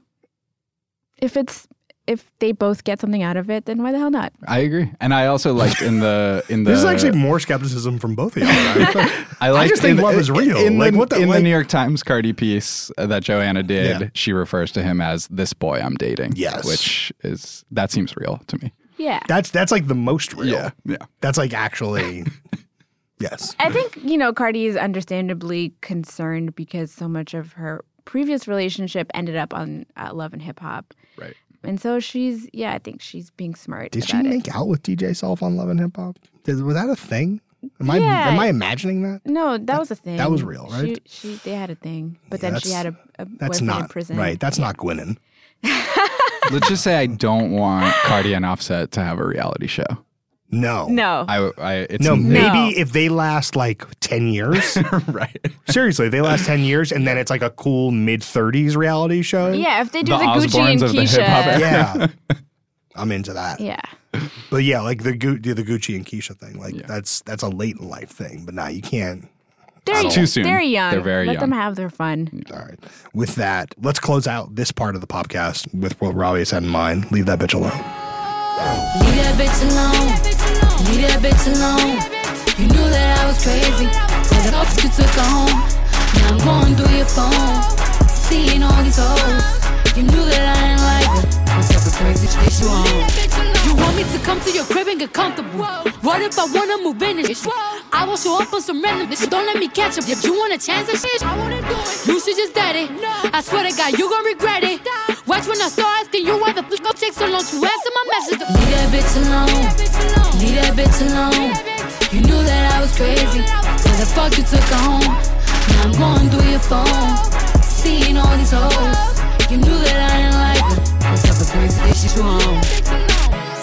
if it's if they both get something out of it, then why the hell not? I agree, and I also liked in the in the. This is actually more skepticism from both of y'all. Right? I, like I just think in, love is real. In, like the, what the, in like, the New York Times Cardi piece that Joanna did, Yeah. she refers to him as this boy I'm dating. Yes, which is that seems real to me. Yeah, that's that's like the most real. Yeah, yeah. That's like actually. Yes, I think you know Cardi is understandably concerned because so much of her previous relationship ended up on uh, Love and Hip Hop. Right. And so she's, yeah, I think she's being smart. Did about she it. make out with D J Self on Love and Hip Hop? Did, was that a thing? Am I Yeah. am I imagining that? No, that, that was a thing. That was real, right? She, she they had a thing, but Yeah, then she that's- had a, a That's boyfriend not in prison. right. That's not Gwinnen. Let's just say I don't want Cardi and Offset to have a reality show. No, No, I, I it's no. Maybe No. if they last like ten years, right. seriously, if they last ten years, and then it's like a cool mid thirties reality show. yeah, if they do The the, Gucci and Osbournes of the hip-hop Keisha, era. Yeah, I'm into that. yeah, But yeah, like the Gu- the Gucci and Keisha thing, like Yeah. that's that's a late in life thing. But now you can't. they're Too soon. They're young. They're very Let young. them have their fun. All right. With that, let's close out this part of the podcast with what Ravi had in mind. Leave that bitch alone. Leave that bitch alone. Leave that bitch alone. You knew that I was crazy. Till the off you took her home. Now I'm going through your phone. Seeing all these hoes. You knew that I didn't like it. What type of crazy shit you on? You want me to come to your crib and get comfortable? What if I wanna move in and shit? I will show up on some random bitch. Don't let me catch up. If you want a chance and shit, I wanna do it. You should just dead it. I swear to God, you gon' regret it. Watch when I start asking you why the fuck up take so long to answer my message. Leave that bitch alone. Leave that bitch alone. You knew that I was crazy. Till the fuck you took her home. Now I'm going through your phone. Seeing all these hoes. You knew that I didn't like it. What type of crazy shit you on?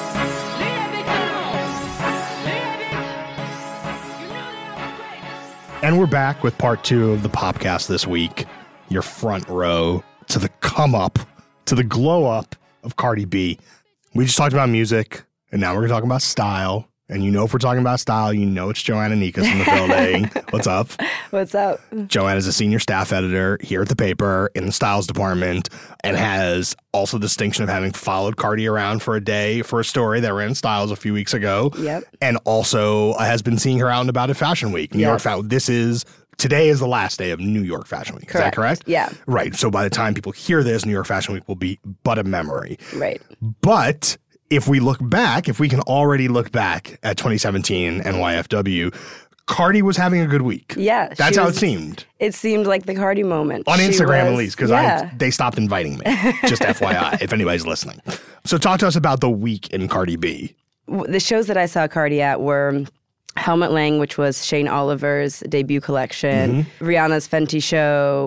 And we're back with part two of the podcast this week. Your front row to the come up, to the glow up of Cardi B. We just talked about music, and now we're going to talk about style. And you know, if we're talking about style, you know it's Joanna Nikas in the building. What's up? What's up? Joanna is a senior staff editor here at the paper in the styles department and has also the distinction of having followed Cardi around for a day for a story that ran in Styles a few weeks ago. Yep. And also has been seeing her out and about at Fashion Week. New Yes. York Fashion This is today is the last day of New York Fashion Week. Is that correct? Yeah. Right. So by the time people hear this, New York Fashion Week will be but a memory. Right. But if we look back, if we can already look back at twenty seventeen N Y F W, Cardi was having a good week. Yeah. That's she how was- it seemed. It seemed like the Cardi moment. On She Instagram, at was- least, because yeah. I they stopped inviting me. Just F Y I, if anybody's listening. So talk to us about the week in Cardi B. W- The shows that I saw Cardi at were Helmut Lang, which was Shane Oliver's debut collection, Mm-hmm. Rihanna's Fenty show,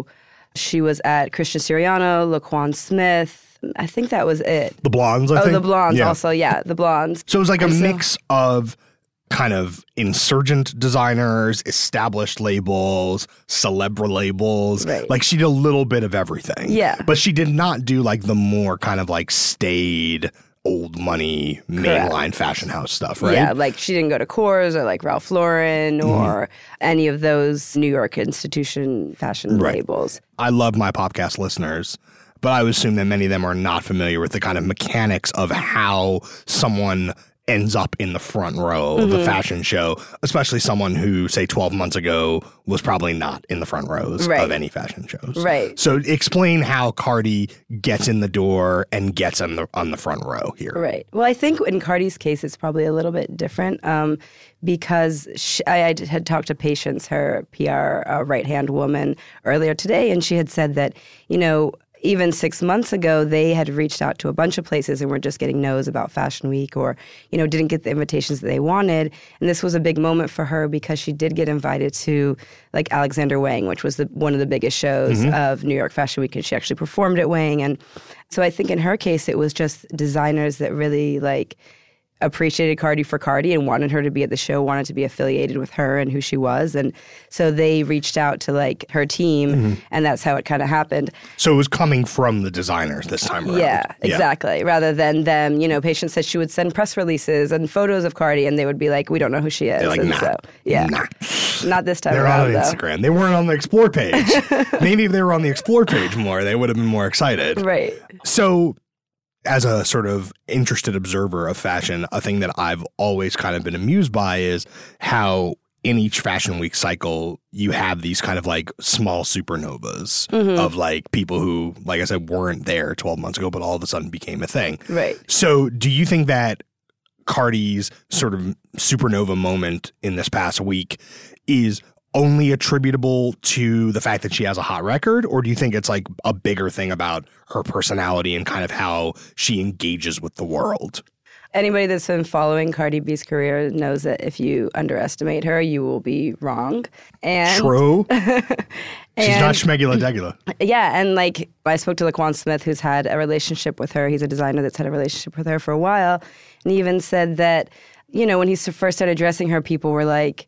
She was at Christian Siriano, Laquan Smith. I think that was it. The Blondes, I oh, think. the Blondes yeah. also. Yeah, the Blondes. So it was like a And so- mix of kind of insurgent designers, established labels, celebra labels. Right. Like she did a little bit of everything. Yeah. But she did not do like the more kind of like staid, old money, mainline fashion house stuff, right? Yeah, like she didn't go to Kors or like Ralph Lauren Mm-hmm. or any of those New York institution fashion Right. labels. I love my podcast listeners, but I would assume that many of them are not familiar with the kind of mechanics of how someone ends up in the front row of Mm-hmm. a fashion show, especially someone who, say, twelve months ago was probably not in the front rows Right. of any fashion shows. Right. So explain how Cardi gets in the door and gets on the on the front row here. Right. Well, I think in Cardi's case, it's probably a little bit different um, because she, I, I had talked to Patience, her P R uh, right-hand woman, earlier today, and she had said that, you know, even six months ago, they had reached out to a bunch of places and were just getting no's about Fashion Week or, you know, didn't get the invitations that they wanted. And this was a big moment for her because she did get invited to, like, Alexander Wang, which was the, one of the biggest shows Mm-hmm. of New York Fashion Week. And she actually performed at Wang. And so I think in her case, it was just designers that really, like, appreciated Cardi for Cardi and wanted her to be at the show, wanted to be affiliated with her and who she was. And so they reached out to like her team Mm-hmm. and that's how it kind of happened. So it was coming from the designers this time around. Yeah, exactly. Rather than them, you know, Patience said she would send press releases and photos of Cardi and they would be like, we don't know who she is. They're like, and nah, so, yeah. nah. Not this time They're around, on though. Instagram. They weren't on the Explore page. Maybe if they were on the Explore page more, they would have been more excited. Right. So as a sort of interested observer of fashion, a thing that I've always kind of been amused by is how in each fashion week cycle, you have these kind of like small supernovas Mm-hmm. of like people who, like I said, weren't there twelve months ago, but all of a sudden became a thing. Right. So do you think that Cardi's sort of supernova moment in this past week is only attributable to the fact that she has a hot record, or do you think it's like a bigger thing about her personality and kind of how she engages with the world? Anybody that's been following Cardi B's career knows that if you underestimate her, you will be wrong. And True. She's and- not Schmegula Degula. Yeah, and like I spoke to Laquan Smith, who's had a relationship with her. He's a designer that's had a relationship with her for a while. And he even said that, you know, when he first started dressing her, people were like,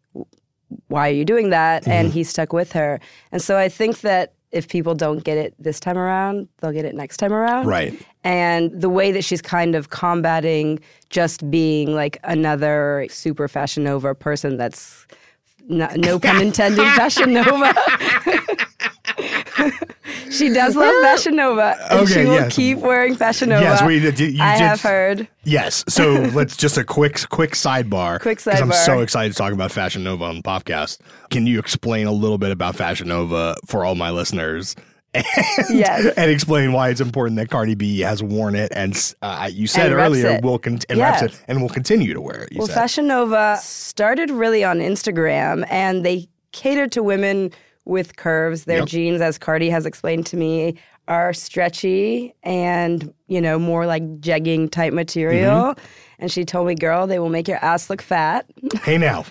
why are you doing that? And he stuck with her. And so I think that if people don't get it this time around, they'll get it next time around. Right. And the way that she's kind of combating just being like another super Fashion Nova person that's, not, no pun intended, Fashion Nova. She does love Fashion Nova. And Okay, she will yes. keep wearing Fashion Nova. Yes, we did. You I did- have heard. Yes. So let's just a quick, quick sidebar. Quick 'cause I'm sidebar. so excited to talk about Fashion Nova on the podcast. Can you explain a little bit about Fashion Nova for all my listeners? And, Yes. and explain why it's important that Cardi B has worn it, and uh, you said And reps earlier it. will con- and Yeah. reps it, and will continue to wear it. You Well, said. Fashion Nova started really on Instagram, and they catered to women with curves. Their Yep. jeans, as Cardi has explained to me, are stretchy and, you know, more like jegging type material. Mm-hmm. And she told me, girl, they will make your ass look fat. Hey now,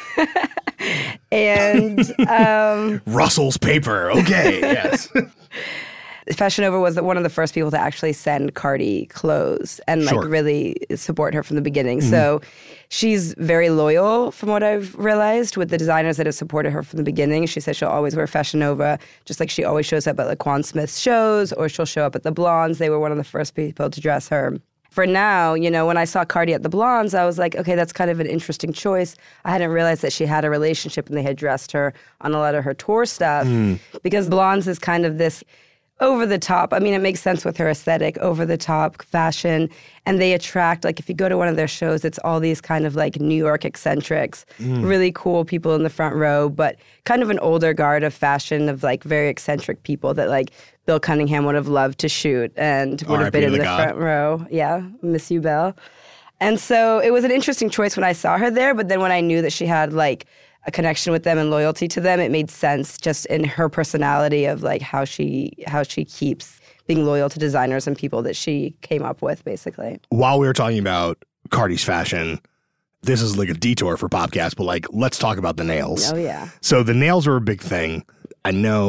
And um, Russell's paper. Okay, yes. Fashion Nova was the, one of the first people to actually send Cardi clothes and like Sure. really support her from the beginning. So she's very loyal, from what I've realized, with the designers that have supported her from the beginning. She says she'll always wear Fashion Nova, just like she always shows up at Laquan Smith's shows, or she'll show up at the Blondes. They were one of the first people to dress her. For now, you know, when I saw Cardi at the Blondes, I was like, okay, that's kind of an interesting choice. I hadn't realized that she had a relationship and they had dressed her on a lot of her tour stuff, because Blondes is kind of this over the top. I mean, it makes sense with her aesthetic, over the top fashion. And they attract, like, if you go to one of their shows, it's all these kind of like New York eccentrics, really cool people in the front row, but kind of an older guard of fashion of like very eccentric people that like Bill Cunningham would have loved to shoot and would R I have P been to in the the god. front row. Yeah, miss you, Bill. And so it was an interesting choice when I saw her there, but then when I knew that she had like a connection with them and loyalty to them, it made sense just in her personality of like how she how she keeps being loyal to designers and people that she came up with, basically. While we were talking about Cardi's fashion, this is like a detour for podcast, but like, let's talk about the nails. Oh, yeah. So the nails are a big thing. I know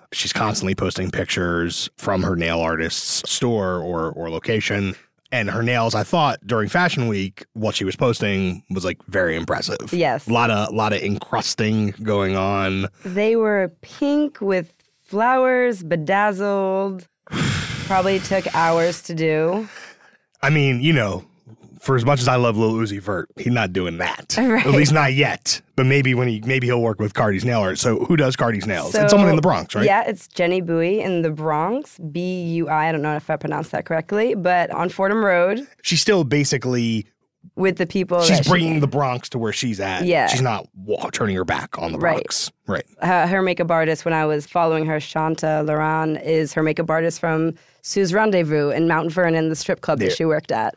She's constantly posting pictures from her nail artist's store or or location. And her nails, I thought, during Fashion Week, what she was posting was, like, very impressive. Yes. A lot of, lot of encrusting going on. They were pink with flowers, bedazzled. Probably took hours to do. I mean, you know, for as much as I love Lil Uzi Vert, he's not doing that. Right. At least not yet. But maybe when he maybe he'll work with Cardi's nail art. So who does Cardi's nails? So, it's someone in the Bronx, right? Yeah, it's Jenny Bowie in the Bronx. B U I. I don't know if I pronounced that correctly, but on Fordham Road. She's still basically with the people. She's that bringing she, the Bronx to where she's at. Yeah. She's not wa- turning her back on the Bronx. Right. right. Uh, her makeup artist, when I was following her, Shanta Laran, is her makeup artist from Sue's Rendezvous in Mount Vernon, the strip club there. that she worked at.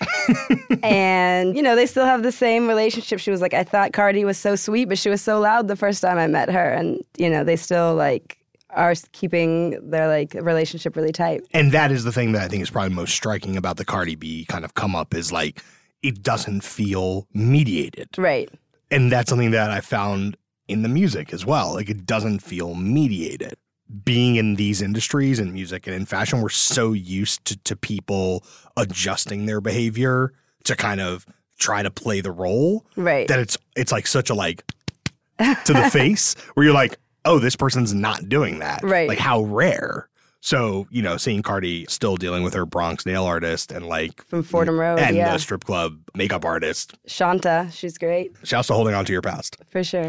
And, you know, they still have the same relationship. She was like, I thought Cardi was so sweet, but she was so loud the first time I met her. And, you know, they still, like, are keeping their, like, relationship really tight. And that is the thing that I think is probably most striking about the Cardi B kind of come up is, like, it doesn't feel mediated. Right. And that's something that I found in the music as well. Like, it doesn't feel mediated. Being in these industries, in music and in fashion, we're so used to, to people adjusting their behavior to kind of try to play the role. Right. That it's it's like such a like to the face where you're like, oh, this person's not doing that. Right. Like, how rare. So, you know, seeing Cardi still dealing with her Bronx nail artist and like from Fordham Road, and yeah. the strip club makeup artist. Shanta, she's great. Shouts to holding on to your past. For sure.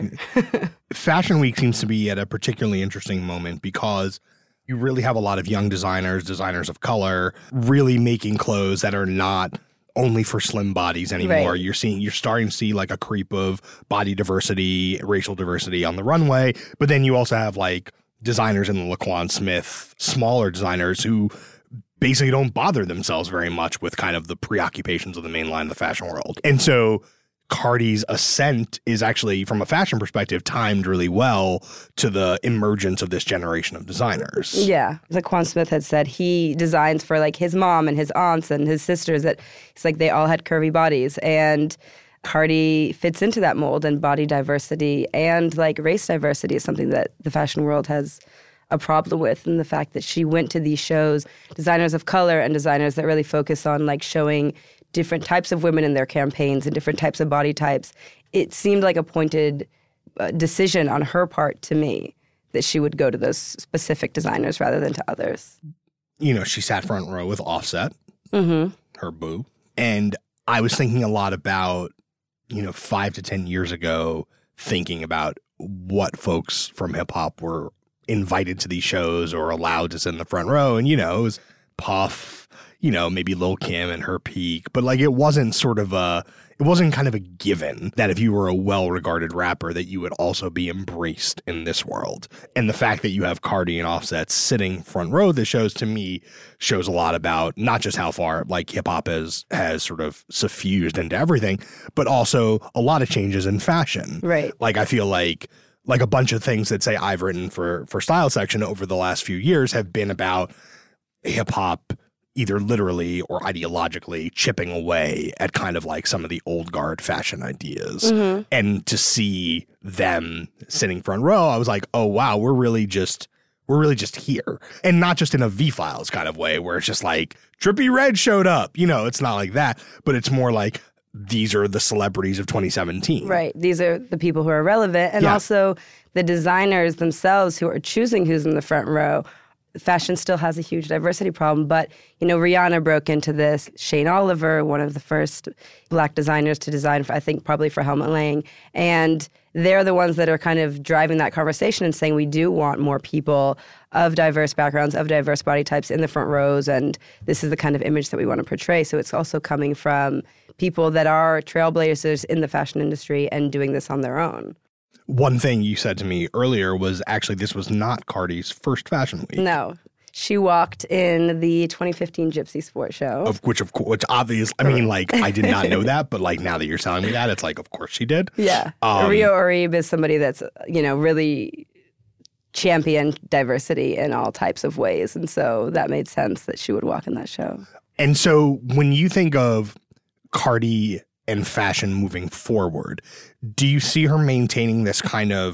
Fashion Week seems to be at a particularly interesting moment because you really have a lot of young designers, designers of color, really making clothes that are not only for slim bodies anymore. Right. You're seeing, you're starting to see like a creep of body diversity, racial diversity on the runway. But then you also have like designers in the Laquan Smith, smaller designers who basically don't bother themselves very much with kind of the preoccupations of the main line of the fashion world. And so Cardi's ascent is actually, from a fashion perspective, timed really well to the emergence of this generation of designers. Yeah. Laquan Smith had said he designs for like his mom and his aunts and his sisters that it's like they all had curvy bodies. And Cardi fits into that mold, and body diversity and like race diversity is something that the fashion world has a problem with. And the fact that she went to these shows, designers of color and designers that really focus on like showing different types of women in their campaigns and different types of body types, it seemed like a pointed uh, decision on her part to me that she would go to those specific designers rather than to others. You know, she sat front row with Offset, mm-hmm. her boo. And I was thinking a lot about, you know, five to ten years ago, thinking about what folks from hip hop were invited to these shows or allowed to sit in the front row. And, you know, it was Puff, you know, maybe Lil' Kim and her peak. But like, it wasn't sort of a, it wasn't kind of a given that if you were a well-regarded rapper that you would also be embraced in this world. And the fact that you have Cardi and Offset sitting front row, this shows to me shows a lot about not just how far like hip hop has has sort of suffused into everything, but also a lot of changes in fashion. Right. Like I feel like like a bunch of things that say I've written for for Style Section over the last few years have been about hip hop either literally or ideologically chipping away at kind of like some of the old guard fashion ideas. Mm-hmm. And to see them sitting front row, I was like, oh, wow, we're really just we're really just here. And not just in a V-Files kind of way where it's just like Trippie Redd showed up. You know, it's not like that, but it's more like these are the celebrities of twenty seventeen. Right. These are the people who are relevant. And yeah. also the designers themselves who are choosing who's in the front row. Fashion still has a huge diversity problem, but, you know, Rihanna broke into this. Shane Oliver, one of the first black designers to design, for, I think, probably for Helmut Lang. And they're the ones that are kind of driving that conversation and saying we do want more people of diverse backgrounds, of diverse body types in the front rows, and this is the kind of image that we want to portray. So it's also coming from people that are trailblazers in the fashion industry and doing this on their own. One thing you said to me earlier was actually this was not Cardi's first fashion week. No. She walked in the twenty fifteen Gypsy Sport Show. Of which, of course, which obviously, I mean, like, I did not know that, but like now that you're telling me that, it's like, of course she did. Yeah. Um, Rio Orib is somebody that's, you know, really championed diversity in all types of ways. And so that made sense that she would walk in that show. And so when you think of Cardi and fashion moving forward, do you see her maintaining this kind of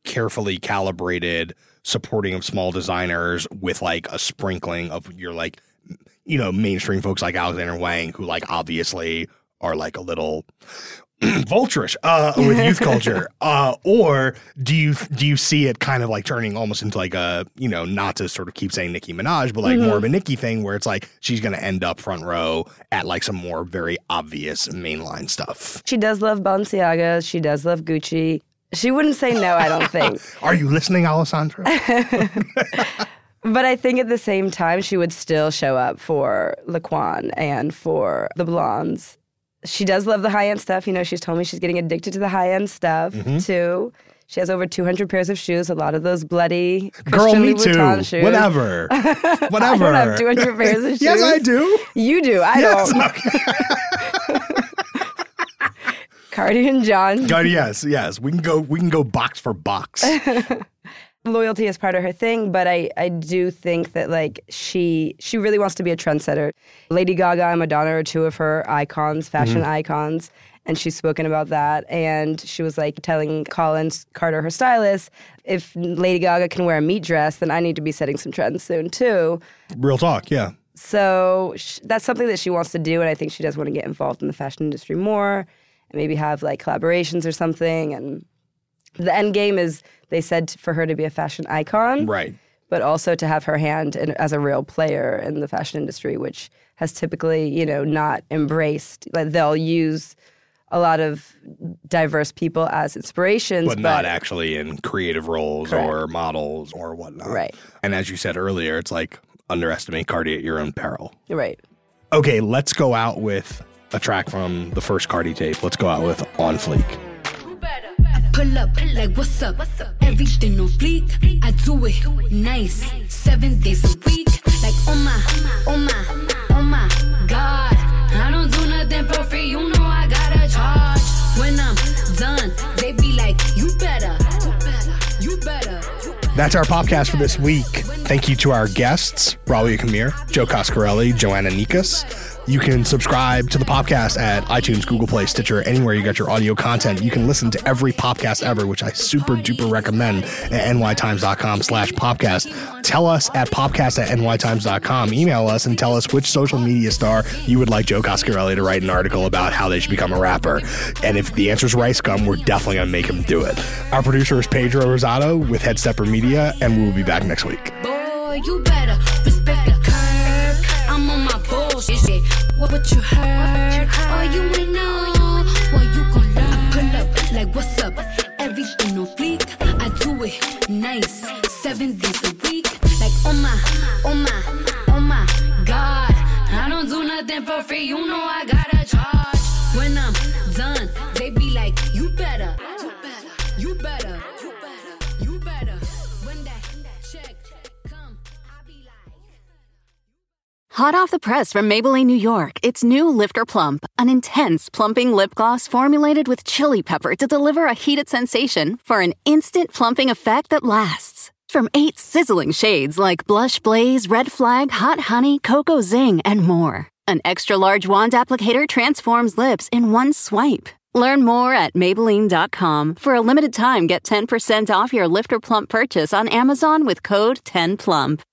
carefully calibrated supporting of small designers with like a sprinkling of your like, you know, mainstream folks like Alexander Wang, who like obviously are like a little vulturish uh, with youth culture, uh, or do you do you see it kind of like turning almost into like a, you know, not to sort of keep saying Nicki Minaj, but like mm-hmm. more of a Nicki thing where it's like she's going to end up front row at like some more very obvious mainline stuff. She does love Balenciaga. She does love Gucci. She wouldn't say no, I don't think. Are you listening, Alessandra? But I think at the same time, she would still show up for Laquan and for the Blondes. She does love the high-end stuff. You know, she's told me she's getting addicted to the high-end stuff, mm-hmm. too. She has over two hundred pairs of shoes, a lot of those bloody Girl, Christian me Louboutin too. shoes. Whatever. Whatever. I don't have two hundred pairs of shoes. Yes, I do. You do. I yes, don't. Okay. Cardi and John. God, yes, yes. We can go we can go box for box. Loyalty is part of her thing, but I, I do think that like she she really wants to be a trendsetter. Lady Gaga and Madonna are two of her icons, fashion mm-hmm. icons, and she's spoken about that. And she was like telling Colin Carter, her stylist, if Lady Gaga can wear a meat dress, then I need to be setting some trends soon too. Real talk, yeah. So sh- that's something that she wants to do, and I think she does want to get involved in the fashion industry more and maybe have like collaborations or something. And the end game is, they said for her to be a fashion icon. Right. But also to have her hand in, as a real player in the fashion industry, which has typically, you know, not embraced. Like they'll use a lot of diverse people as inspirations. But, but not actually in creative roles correct. Or models or whatnot. Right. And as you said earlier, it's like underestimate Cardi at your own peril. Right. Okay, let's go out with a track from the first Cardi tape. Let's go out with On Fleek. Pull up, like what's up? Everything on fleek. I do it nice, seven days a week. Like oh my, oh my, oh my God. I don't do nothing for free. You know I gotta charge. When I'm done, they be like, you better, you better. That's our podcast for this week. Thank you to our guests, Ralia Kamir, Joe Coscarelli, Joanna Nikas. You can subscribe to the podcast at iTunes, Google Play, Stitcher, anywhere you get your audio content. You can listen to every podcast ever, which I super duper recommend at nytimes.com slash podcast. Tell us at podcast at nytimes dot com. Email us and tell us which social media star you would like Joe Coscarelli to write an article about how they should become a rapper. And if the answer is Rice Gum, we're definitely going to make him do it. Our producer is Pedro Rosado with Headstepper Media, and we will be back next week. Boy, you better respect the curve. I'm on my bullshit. What you heard? Oh, you ain't know. Well, you gon' learn. I pull up like what's up? Everything on fleek. I do it nice, seven days a week. Like oh my, oh my, oh my God. I don't do nothing for free. You know I gotta charge. When I'm done, they be like, you better, you better, you better, you better, you better. When that check come, I be like. Hot off the press from Maybelline, New York, it's new Lifter Plump, an intense plumping lip gloss formulated with chili pepper to deliver a heated sensation for an instant plumping effect that lasts. From eight sizzling shades like Blush Blaze, Red Flag, Hot Honey, Cocoa Zing, and more. An extra-large wand applicator transforms lips in one swipe. Learn more at Maybelline dot com. For a limited time, get ten percent off your Lifter Plump purchase on Amazon with code ten plump.